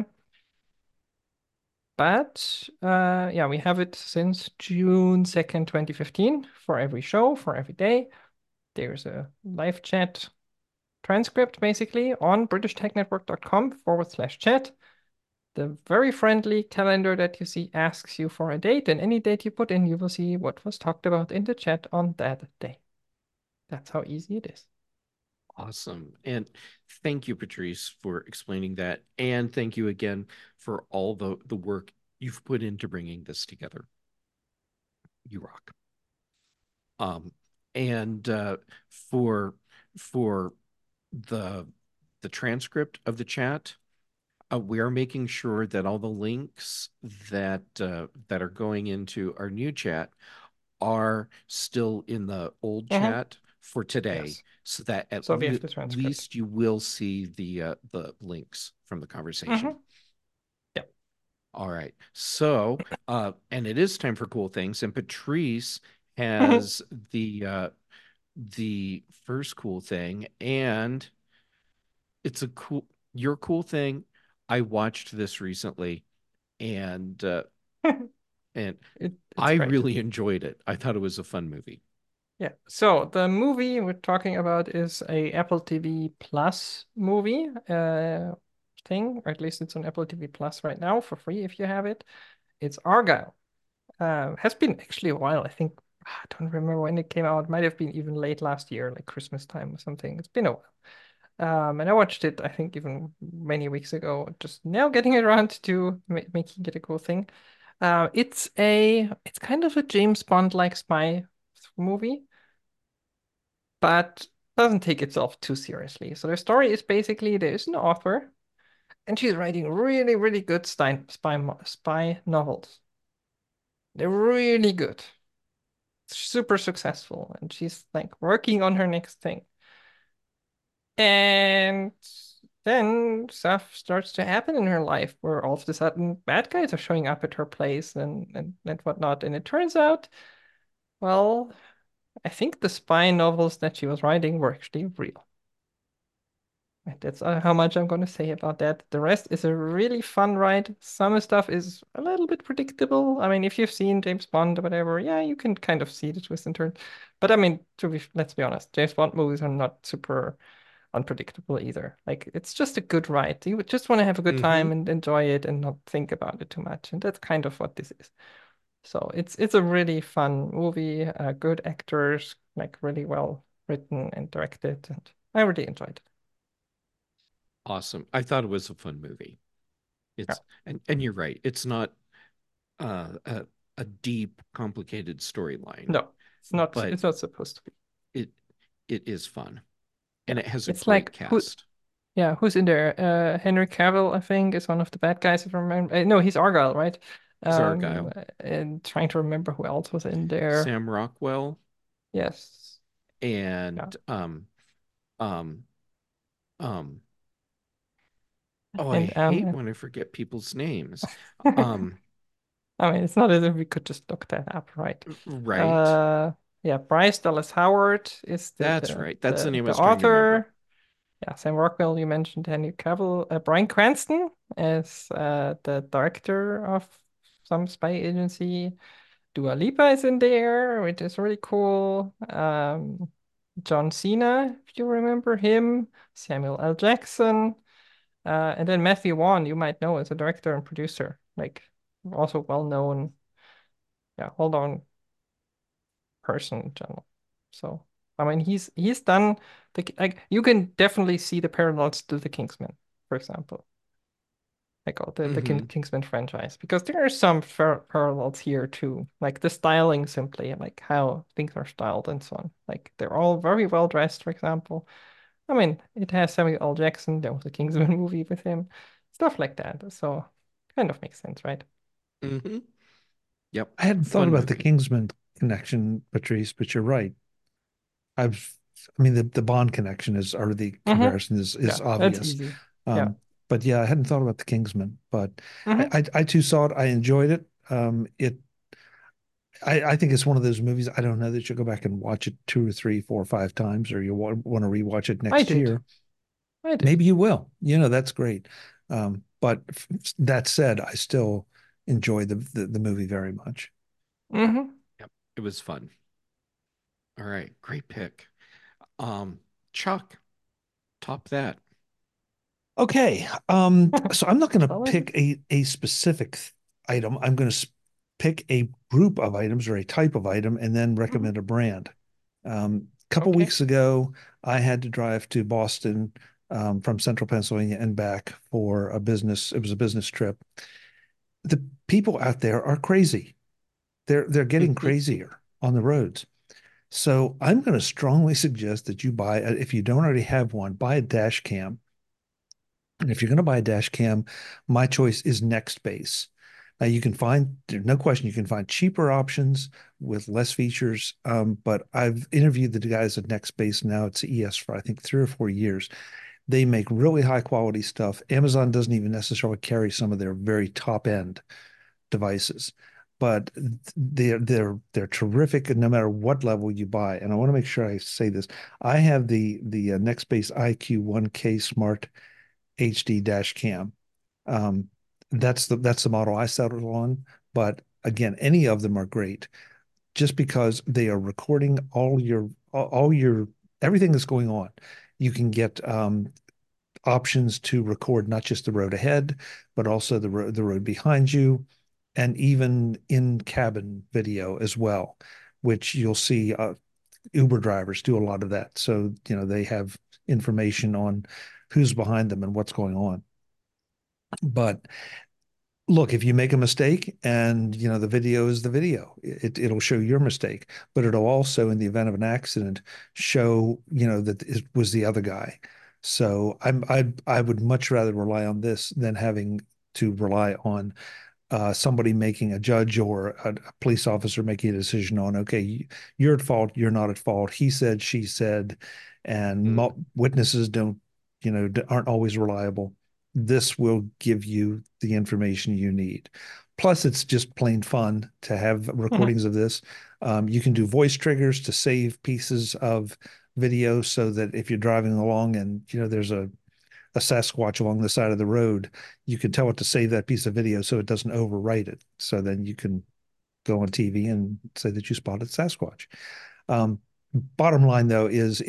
But yeah, we have it since June 2nd, 2015, for every show, for every day. There's a live chat transcript basically on britishtechnetwork.com/chat. The very friendly calendar that you see asks you for a date, and any date you put in, you will see what was talked about in the chat on that day. That's how easy it is. Awesome. And thank you, Patrice, for explaining that. And thank you again for all the work you've put into bringing this together. You rock. Um, and for for the the transcript of the chat, we are making sure that all the links that are going into our new chat are still in the old Hmm. chat for today, Yes. so that at So we have the transcript. least you will see the links from the conversation. Hmm. Yep. All right. So, and it is time for cool things, and Patrice has the first cool thing, and it's a cool your cool thing. I watched this recently, and and It's I great. really enjoyed it. I thought it was a fun movie. Yeah. So the movie we're talking about is a Apple TV Plus movie thing, or at least it's on Apple TV Plus right now for free if you have it. It's Argyle. Has been actually a while. I think I don't remember when it came out. It might have been even late last year, like Christmas time or something. It's been a while. And I watched it, I think, even many weeks ago. Just now getting around to making it a cool thing. It's kind of a James Bond-like spy movie, but doesn't take itself too seriously. So the story is basically there is an author, and she's writing really, really good spy novels. They're really good, super successful, and she's like working on her next thing. And then stuff starts to happen in her life where all of a sudden bad guys are showing up at her place and whatnot. And it turns out, well, I think the spy novels that she was writing were actually real. That's how much I'm going to say about that. The rest is a really fun ride. Some stuff is a little bit predictable. I mean, if you've seen James Bond or whatever, yeah, you can kind of see the twist and turn. But I mean, let's be honest, James Bond movies are not super unpredictable either. Like it's just a good ride. You would just want to have a good Mm-hmm. time and enjoy it and not think about it too much. And that's kind of what this is. So it's a really fun movie, good actors, like really well written and directed, and I really enjoyed it. Awesome. I thought it was a fun movie. Yeah. It's and you're right. It's not uh, a a deep, complicated storyline, No, it's not. but It's not supposed to be. it it is fun, and Yeah, it has a it's great like who? cast. Yeah, who's in there? Henry Cavill, I think, is one of the bad guys. If I remember, no, he's Argyle, right? He's Argyle, And trying to remember who else was in there. Sam Rockwell, Yes. Yeah. and um um oh, I And hate when I forget people's names. Um, I mean, it's not as if we could just look that up, right? right. Uh, yeah, Bryce Dallas Howard is That's right. That's the name I the was trying to remember. author. Yeah, Sam Rockwell, you mentioned Henry Cavill. Bryan Cranston is the director of some spy agency. Dua Lipa is in there, which is really cool. John Cena, if you remember him. Samuel L. Jackson. And then Matthew Vaughn, you might know as a director and producer, like also well known, yeah, well known person in general. So I mean, he's done like you can definitely see the parallels to the Kingsman, for example, like all the Hmm. Kingsman franchise, because there are some parallels here too, like the styling simply, like how things are styled and so on. Like they're all very well dressed, for example. I mean, it has Samuel L. Jackson. There was a Kingsman movie with him, stuff like that. So kind of makes sense, right? Hmm. Yep. I hadn't thought Fun about the movie. Kingsman connection, Patrice, but you're right. I've, I mean, the Bond connection is, or the Mm-hmm. comparison is Yeah, that's obvious. easy. Yeah. Um, but yeah, I hadn't thought about the Kingsman, but Mm-hmm. I too saw it. I enjoyed it. I think it's one of those movies. I don't know that you'll go back and watch it two or three, four or five times, or you want to rewatch it I next did. year. I did. Maybe you will. That's great. But that said, I still enjoy the movie very much. Mm-hmm. Yep. It was fun. All right. Great pick. Um, Chuck, top that. Okay. So I'm not going to Well, pick a specific item. I'm going to pick a group of items or a type of item and then mhm. recommend a brand. A couple Okay. weeks ago, I had to drive to Boston from central Pennsylvania and back for a business. It was a business trip. The people out there are crazy. They're getting Hmm. crazier on the roads. So I'm going to strongly suggest that you buy, if you don't already have one, buy a dash cam. And if you're going to buy a dash cam, my choice is Nextbase. Now you can find, there's no question, you can find cheaper options with less features. But I've interviewed the guys at Nextbase now. It's ES for I think 3 or 4 years. They make really high quality stuff. Amazon doesn't even necessarily carry some of their very top end devices, but they're terrific no matter what level you buy. And I want to make sure I say this. I have the Nextbase IQ 1K Smart HD dash cam. Um, that's the model I settled on. But again, any of them are great just because they are recording all your everything that's going on. You can get options to record not just the road ahead, but also the road behind you, and even in cabin video as well, which you'll see Uber drivers do a lot of that. So they have information on who's behind them and what's going on. But look, if you make a mistake and the video is the video, it'll show your mistake, but it'll also, in the event of an accident, show that it was the other guy. So I would much rather rely on this than having to rely on somebody making a judge or a police officer making a decision on, okay, you're at fault, you're not at fault. He said, she said, and Mm. witnesses aren't always reliable. This will give you the information you need. Plus, it's just plain fun to have Mhm. recordings of this. You can do voice triggers to save pieces of video so that if you're driving along and there's a Sasquatch along the side of the road, you can tell it to save that piece of video so it doesn't overwrite it. So then you can go on TV and say that you spotted Sasquatch. Um, Bottom line, though, is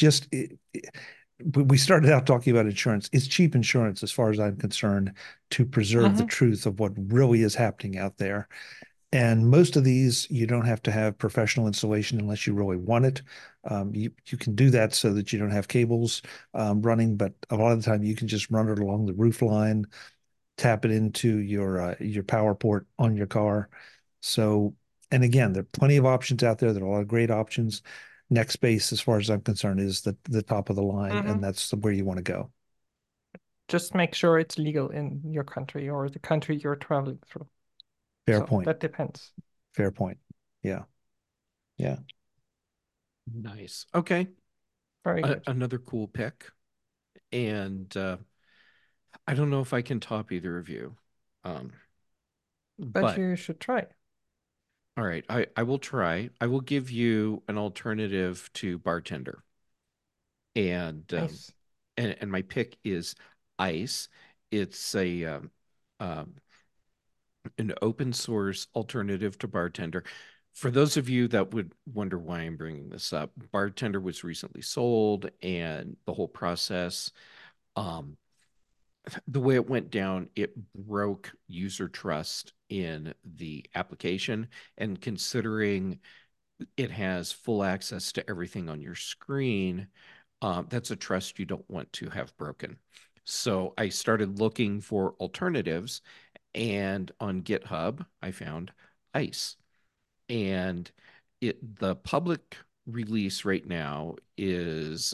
we started out talking about insurance. It's cheap insurance, as far as I'm concerned, to preserve the Mhm. truth of what really is happening out there. And most of these, you don't have to have professional installation unless you really want it. You can do that so that you don't have cables running, but a lot of the time you can just run it along the roof line, tap it into your power port on your car. So, and again, there are plenty of options out there. There are a lot of great options. Nextbase, as far as I'm concerned, is the top of the line, and Mhm. that's where you want to go. Just make sure it's legal in your country or the country you're traveling through. Fair So point. that depends. Fair point. Yeah. Yeah. Nice. Okay. Very good. Another cool pick. And I don't know if I can top either of you. Um, But but you should try. all right, I will try. I will give you an alternative to bartender. And Nice. and my pick is Ice. It's a um, an open source alternative to bartender. For those of you that would wonder why I'm bringing this up, bartender was recently sold, and the whole process, um, the way it went down, it broke user trust in the application. And considering it has full access to everything on your screen, that's a trust you don't want to have broken. So I started looking for alternatives, and on GitHub, I found ICE. And the public release right now is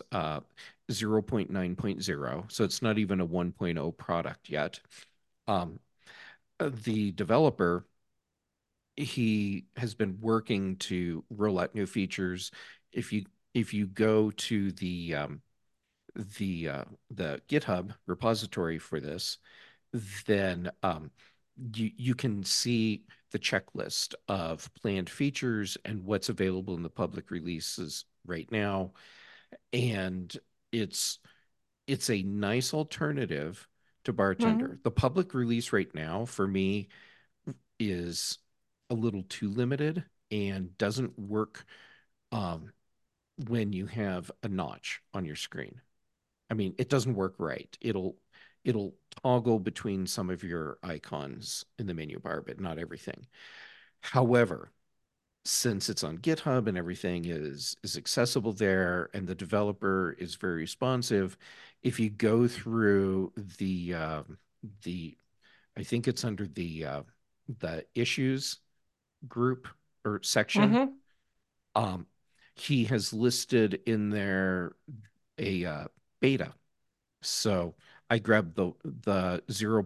0.9.0, so it's not even a 1.0 product yet. Um, the developer, he has been working to roll out new features. If you go to the the GitHub repository for this, then you can see the checklist of planned features and what's available in the public releases right now. And it's it's a nice alternative to Mhm. bartender. The public release right now for me is a little too limited and doesn't work um, when you have a notch on your screen. I mean, it doesn't work right. It'll toggle between some of your icons in the menu bar, but not everything. However, since it's on GitHub and everything is accessible there, and the developer is very responsive, if you go through the I think it's under the issues group or section, Mhm. um, he has listed in there a beta. So I grabbed the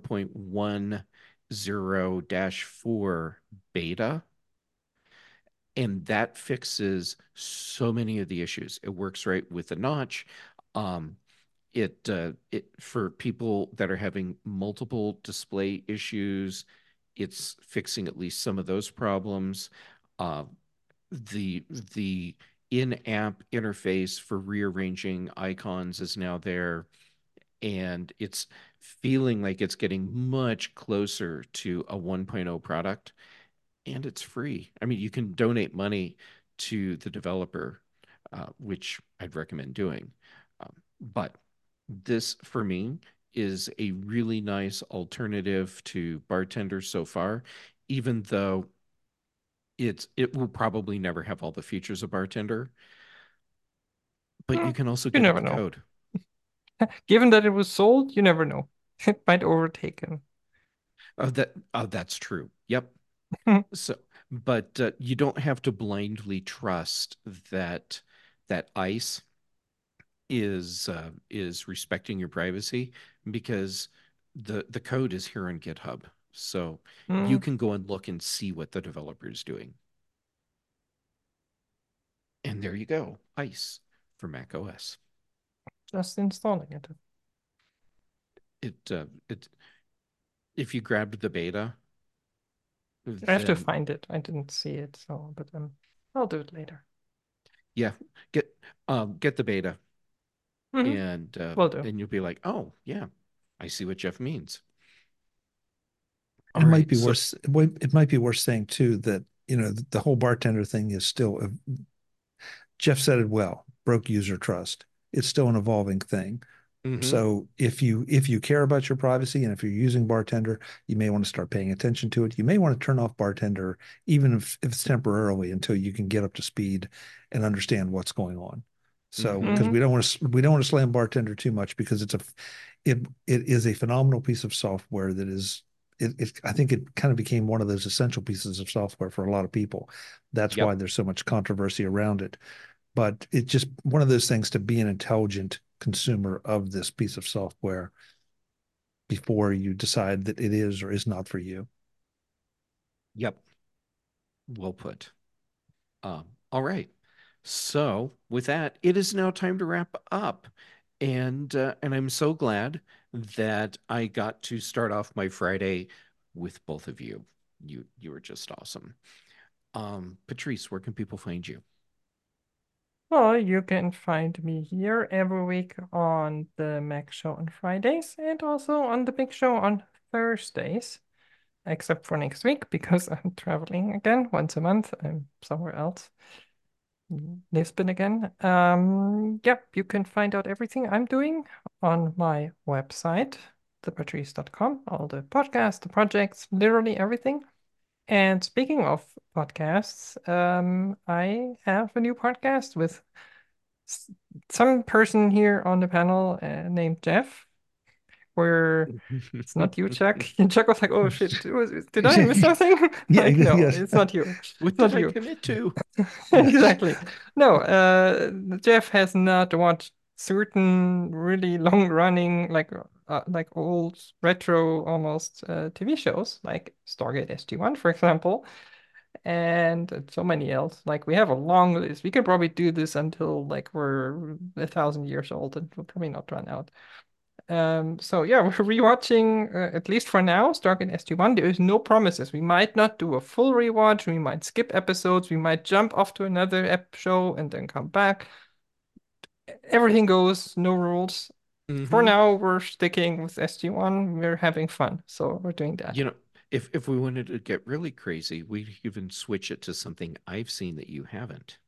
0.10-4 beta, and that fixes so many of the issues. It works right with the notch. Um, it for people that are having multiple display issues, it's fixing at least some of those problems. Uh, the in-app interface for rearranging icons is now there, and it's feeling like it's getting much closer to a 1.0 product, and it's free. I mean, you can donate money to the developer, which I'd recommend doing. But this, for me, is a really nice alternative to Bartender so far, even though it will probably never have all the features of Bartender, but Hmm, you can also you get at never the know. code. Given that it was sold, you never know. It might overtake him. That's true. Yep. So, but you don't have to blindly trust that ICE is respecting your privacy, because the code is here on GitHub. So you Hmm, can go and look and see what the developer is doing. And there you go, ICE for Mac OS. just installing it. It if you grabbed the beta, I have to then find it. I didn't see it, so but I'll do it later. yeah, get get the beta, Hmm. and Will do. then you'll be like, oh yeah, I see what Jeff means. It All might right, be so worth it might be worth saying too that the whole bartender thing is still Jeff said it well, broke user trust. It's still an evolving thing. mhm. So if you care about your privacy and if you're using Bartender, you may want to start paying attention to it. You may want to turn off Bartender, even if it's temporarily, until you can get up to speed and understand what's going on. So Mhm. because Hmm. we don't want to slam Bartender too much because it is a phenomenal piece of software that is I think it kind of became one of those essential pieces of software for a lot of people. That's why Yep. there's so much controversy around it. But it's just one of those things to be an intelligent consumer of this piece of software before you decide that it is or is not for you. Yep. Well put. All right. So with that, it is now time to wrap up. And I'm so glad that I got to start off my Friday with both of you. You were just awesome. Patrice, where can people find you? Well, you can find me here every week on the Mac Show on Fridays and also on the Big Show on Thursdays, except for next week because I'm traveling again once a month. I'm somewhere else, Lisbon again. Yep, you can find out everything I'm doing on my website, thepatrice.com, all the podcasts, the projects, literally everything. And speaking of podcasts, I have a new podcast with some person here on the panel named Jeff, where it's not you, Chuck. And Chuck was like, "Oh shit, did I miss something?" Yeah, Like, no, yes. it's not you. What It's did not I you. commit to? Yes. Exactly. No, Jeff has not watched certain really long-running, like old retro almost TV shows, like Stargate SG-1, for example, and so many else. Like we have a long list. We could probably do this until like we're 1,000 years old and we'll probably not run out. So yeah, we're rewatching at least for now Stargate SG-1. There is no promises. We might not do a full rewatch. We might skip episodes. We might jump off to another ep show and then come back. Everything goes, no rules. For Hmm. now, we're sticking with SG-1. We're having fun, so we're doing that. You know, if we wanted to get really crazy, we'd even switch it to something I've seen that you haven't.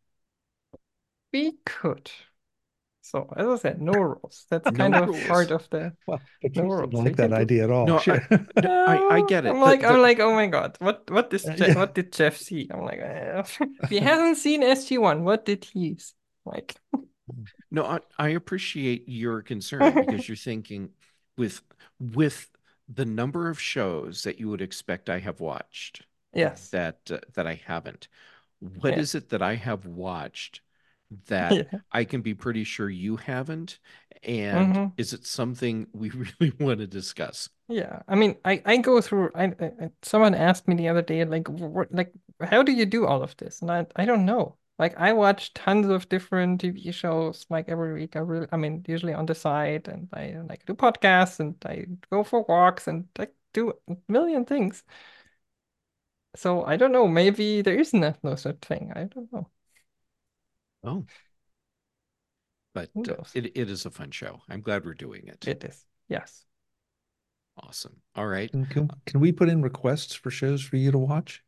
We could. So as I said, no rules. That's No kind of part rules. of the Well, no Patrice didn't rules. We like can that do. idea at all. No, Sure. no, I get I'm it. like, I'm The like, oh my God, Yeah. what did Jeff see? I'm like, if he hasn't seen SG-1, what did he see? Like, No, I appreciate your concern, because you're thinking with with the number of shows that you would expect I have watched yes, that I haven't. What is yes. it that I have watched that Yeah. I can be pretty sure you haven't? And Hmm. is it something we really want to discuss? Yeah. I mean, I go through. Someone asked me the other day, like, what, like, how do you do all of this? And I don't know. Like, I watch tons of different TV shows, like every week. I mean, usually on the side, and I like do podcasts, and I go for walks, and I do a million things. So I don't know. Maybe there is no such thing. I don't know. Oh, but Who knows? it is a fun show. I'm glad we're doing it. It is. Yes. Awesome. All right. Can we put in requests for shows for you to watch?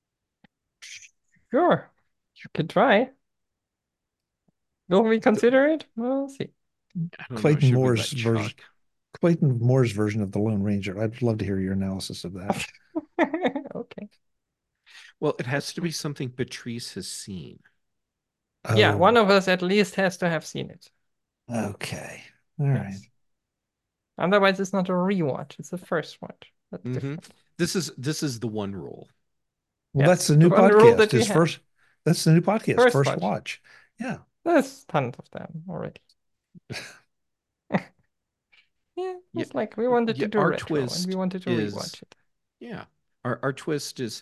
Sure. You could try. Will we consider it? We'll see. I don't know. Clayton Should we Moore's let version, Chuck? Clayton Moore's version of the Lone Ranger. I'd love to hear your analysis of that. Okay. Well, it has to be something Patrice has seen. Yeah, Oh, one of us at least has to have seen it. okay. All right. Yes. Otherwise, it's not a rewatch. It's a first watch. That's Hmm. different. This is the one rule. Well, that's Yes. the The new one rule podcast. that we His have. first. That's the new podcast. First First watch. watch. Yeah. There's tons of them already. Yeah, Yeah, it's like we wanted yeah. to do Our retro and we twist wanted to is, rewatch it. yeah. Our twist is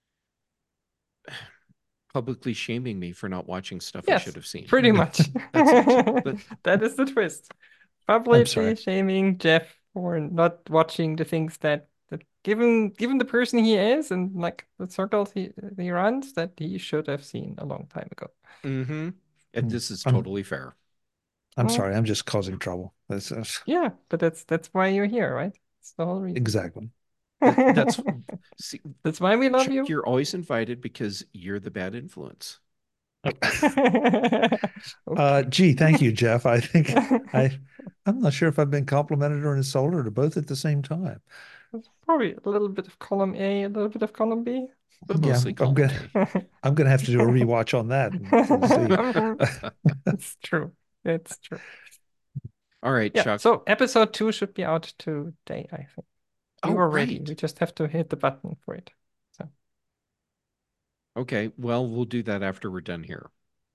publicly shaming me for not watching stuff I should Yes, have seen. pretty much. That's it. But That is the twist. I'm Publicly sorry. shaming Jeff for not watching the things that given the person he is and like the circles he runs, that he should have seen a long time ago. mm-hmm. And Hmm. this is I'm totally fair. I'm Well, sorry. I'm just causing trouble. That's yeah, but that's why you're here, right? That's the whole reason. exactly. That's see, That's why we love Chuck, you. you're always invited because you're the bad influence. Okay. Gee, thank you, Jeff. I think I'm not sure if I've been complimented or insulted or both at the same time. It's probably a little bit of column A, a little bit of column B. But Yeah, mostly column A. I'm gonna have to do a rewatch on that and see. It's true. It's true. All right, Yeah, Chuck. so episode 2 should be out today, I think. We Oh, were ready. right. We just have to hit the button for it. So, Okay, well, we'll do that after we're done here.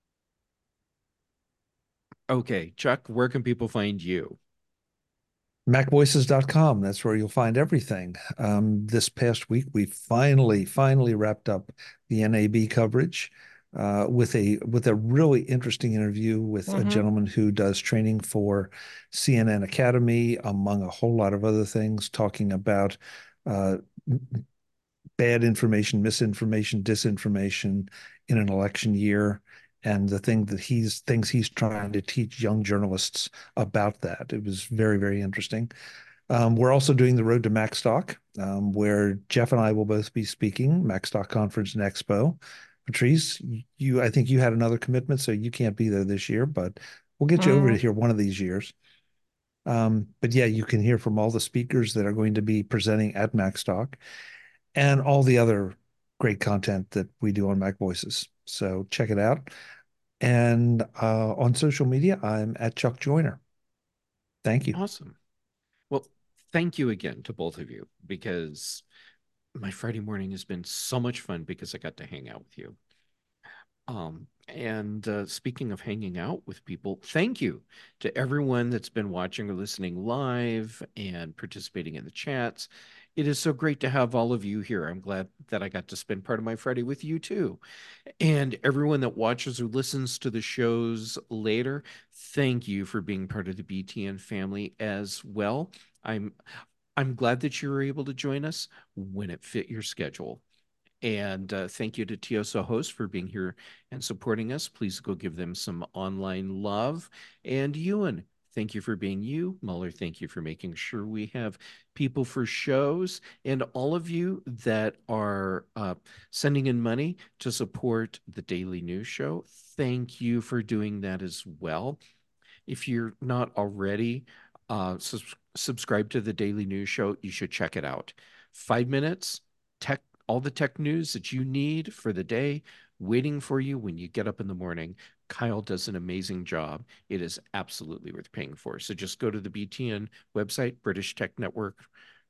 Okay, Chuck, where can people find you? MacVoices.com. That's where you'll find everything. This past week, we finally wrapped up the NAB coverage with a really interesting interview with a mhm. gentleman who does training for CNN Academy, among a whole lot of other things, talking about uh, bad information, misinformation, disinformation in an election year, and the things he's trying to teach young journalists about that. It was very interesting. We're also doing the Road to MacStock, where Jeff and I will both be speaking, MacStock Conference and Expo. Patrice, I think you had another commitment, so you can't be there this year, but we'll get you over to Mm, here one of these years. But yeah, you can hear from all the speakers that are going to be presenting at MacStock and all the other great content that we do on Mac Voices. So check it out. And on social media, I'm at Chuck Joyner. Thank you. Awesome. Well, thank you again to both of you because my Friday morning has been so much fun because I got to hang out with you. And speaking of hanging out with people, thank you to everyone that's been watching or listening live and participating in the chats. It is so great to have all of you here. I'm glad that I got to spend part of my Friday with you too. And everyone that watches or listens to the shows later, thank you for being part of the BTN family as well. I'm I'm glad that you were able to join us when it fit your schedule. And thank you to Tioso Host for being here and supporting us. Please go give them some online love. And Ewan, thank you for being you. Muller, thank you for making sure we have people for shows. And all of you that are sending in money to support the Daily News Show, thank you for doing that as well. If you're not already subscribed to the Daily News Show, you should check it out. 5 minutes, tech, all the tech news that you need for the day, waiting for you when you get up in the morning. Kyle does an amazing job. It is absolutely worth paying for. So just go to the BTN website,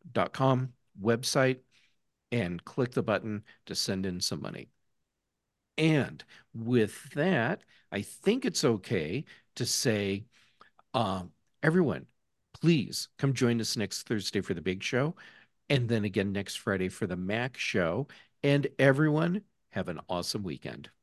BritishTechNetwork.com website, and click the button to send in some money. And with that, I think it's okay to say, everyone, please come join us next Thursday for the big show, and then again next Friday for the Mac show. And everyone, have an awesome weekend.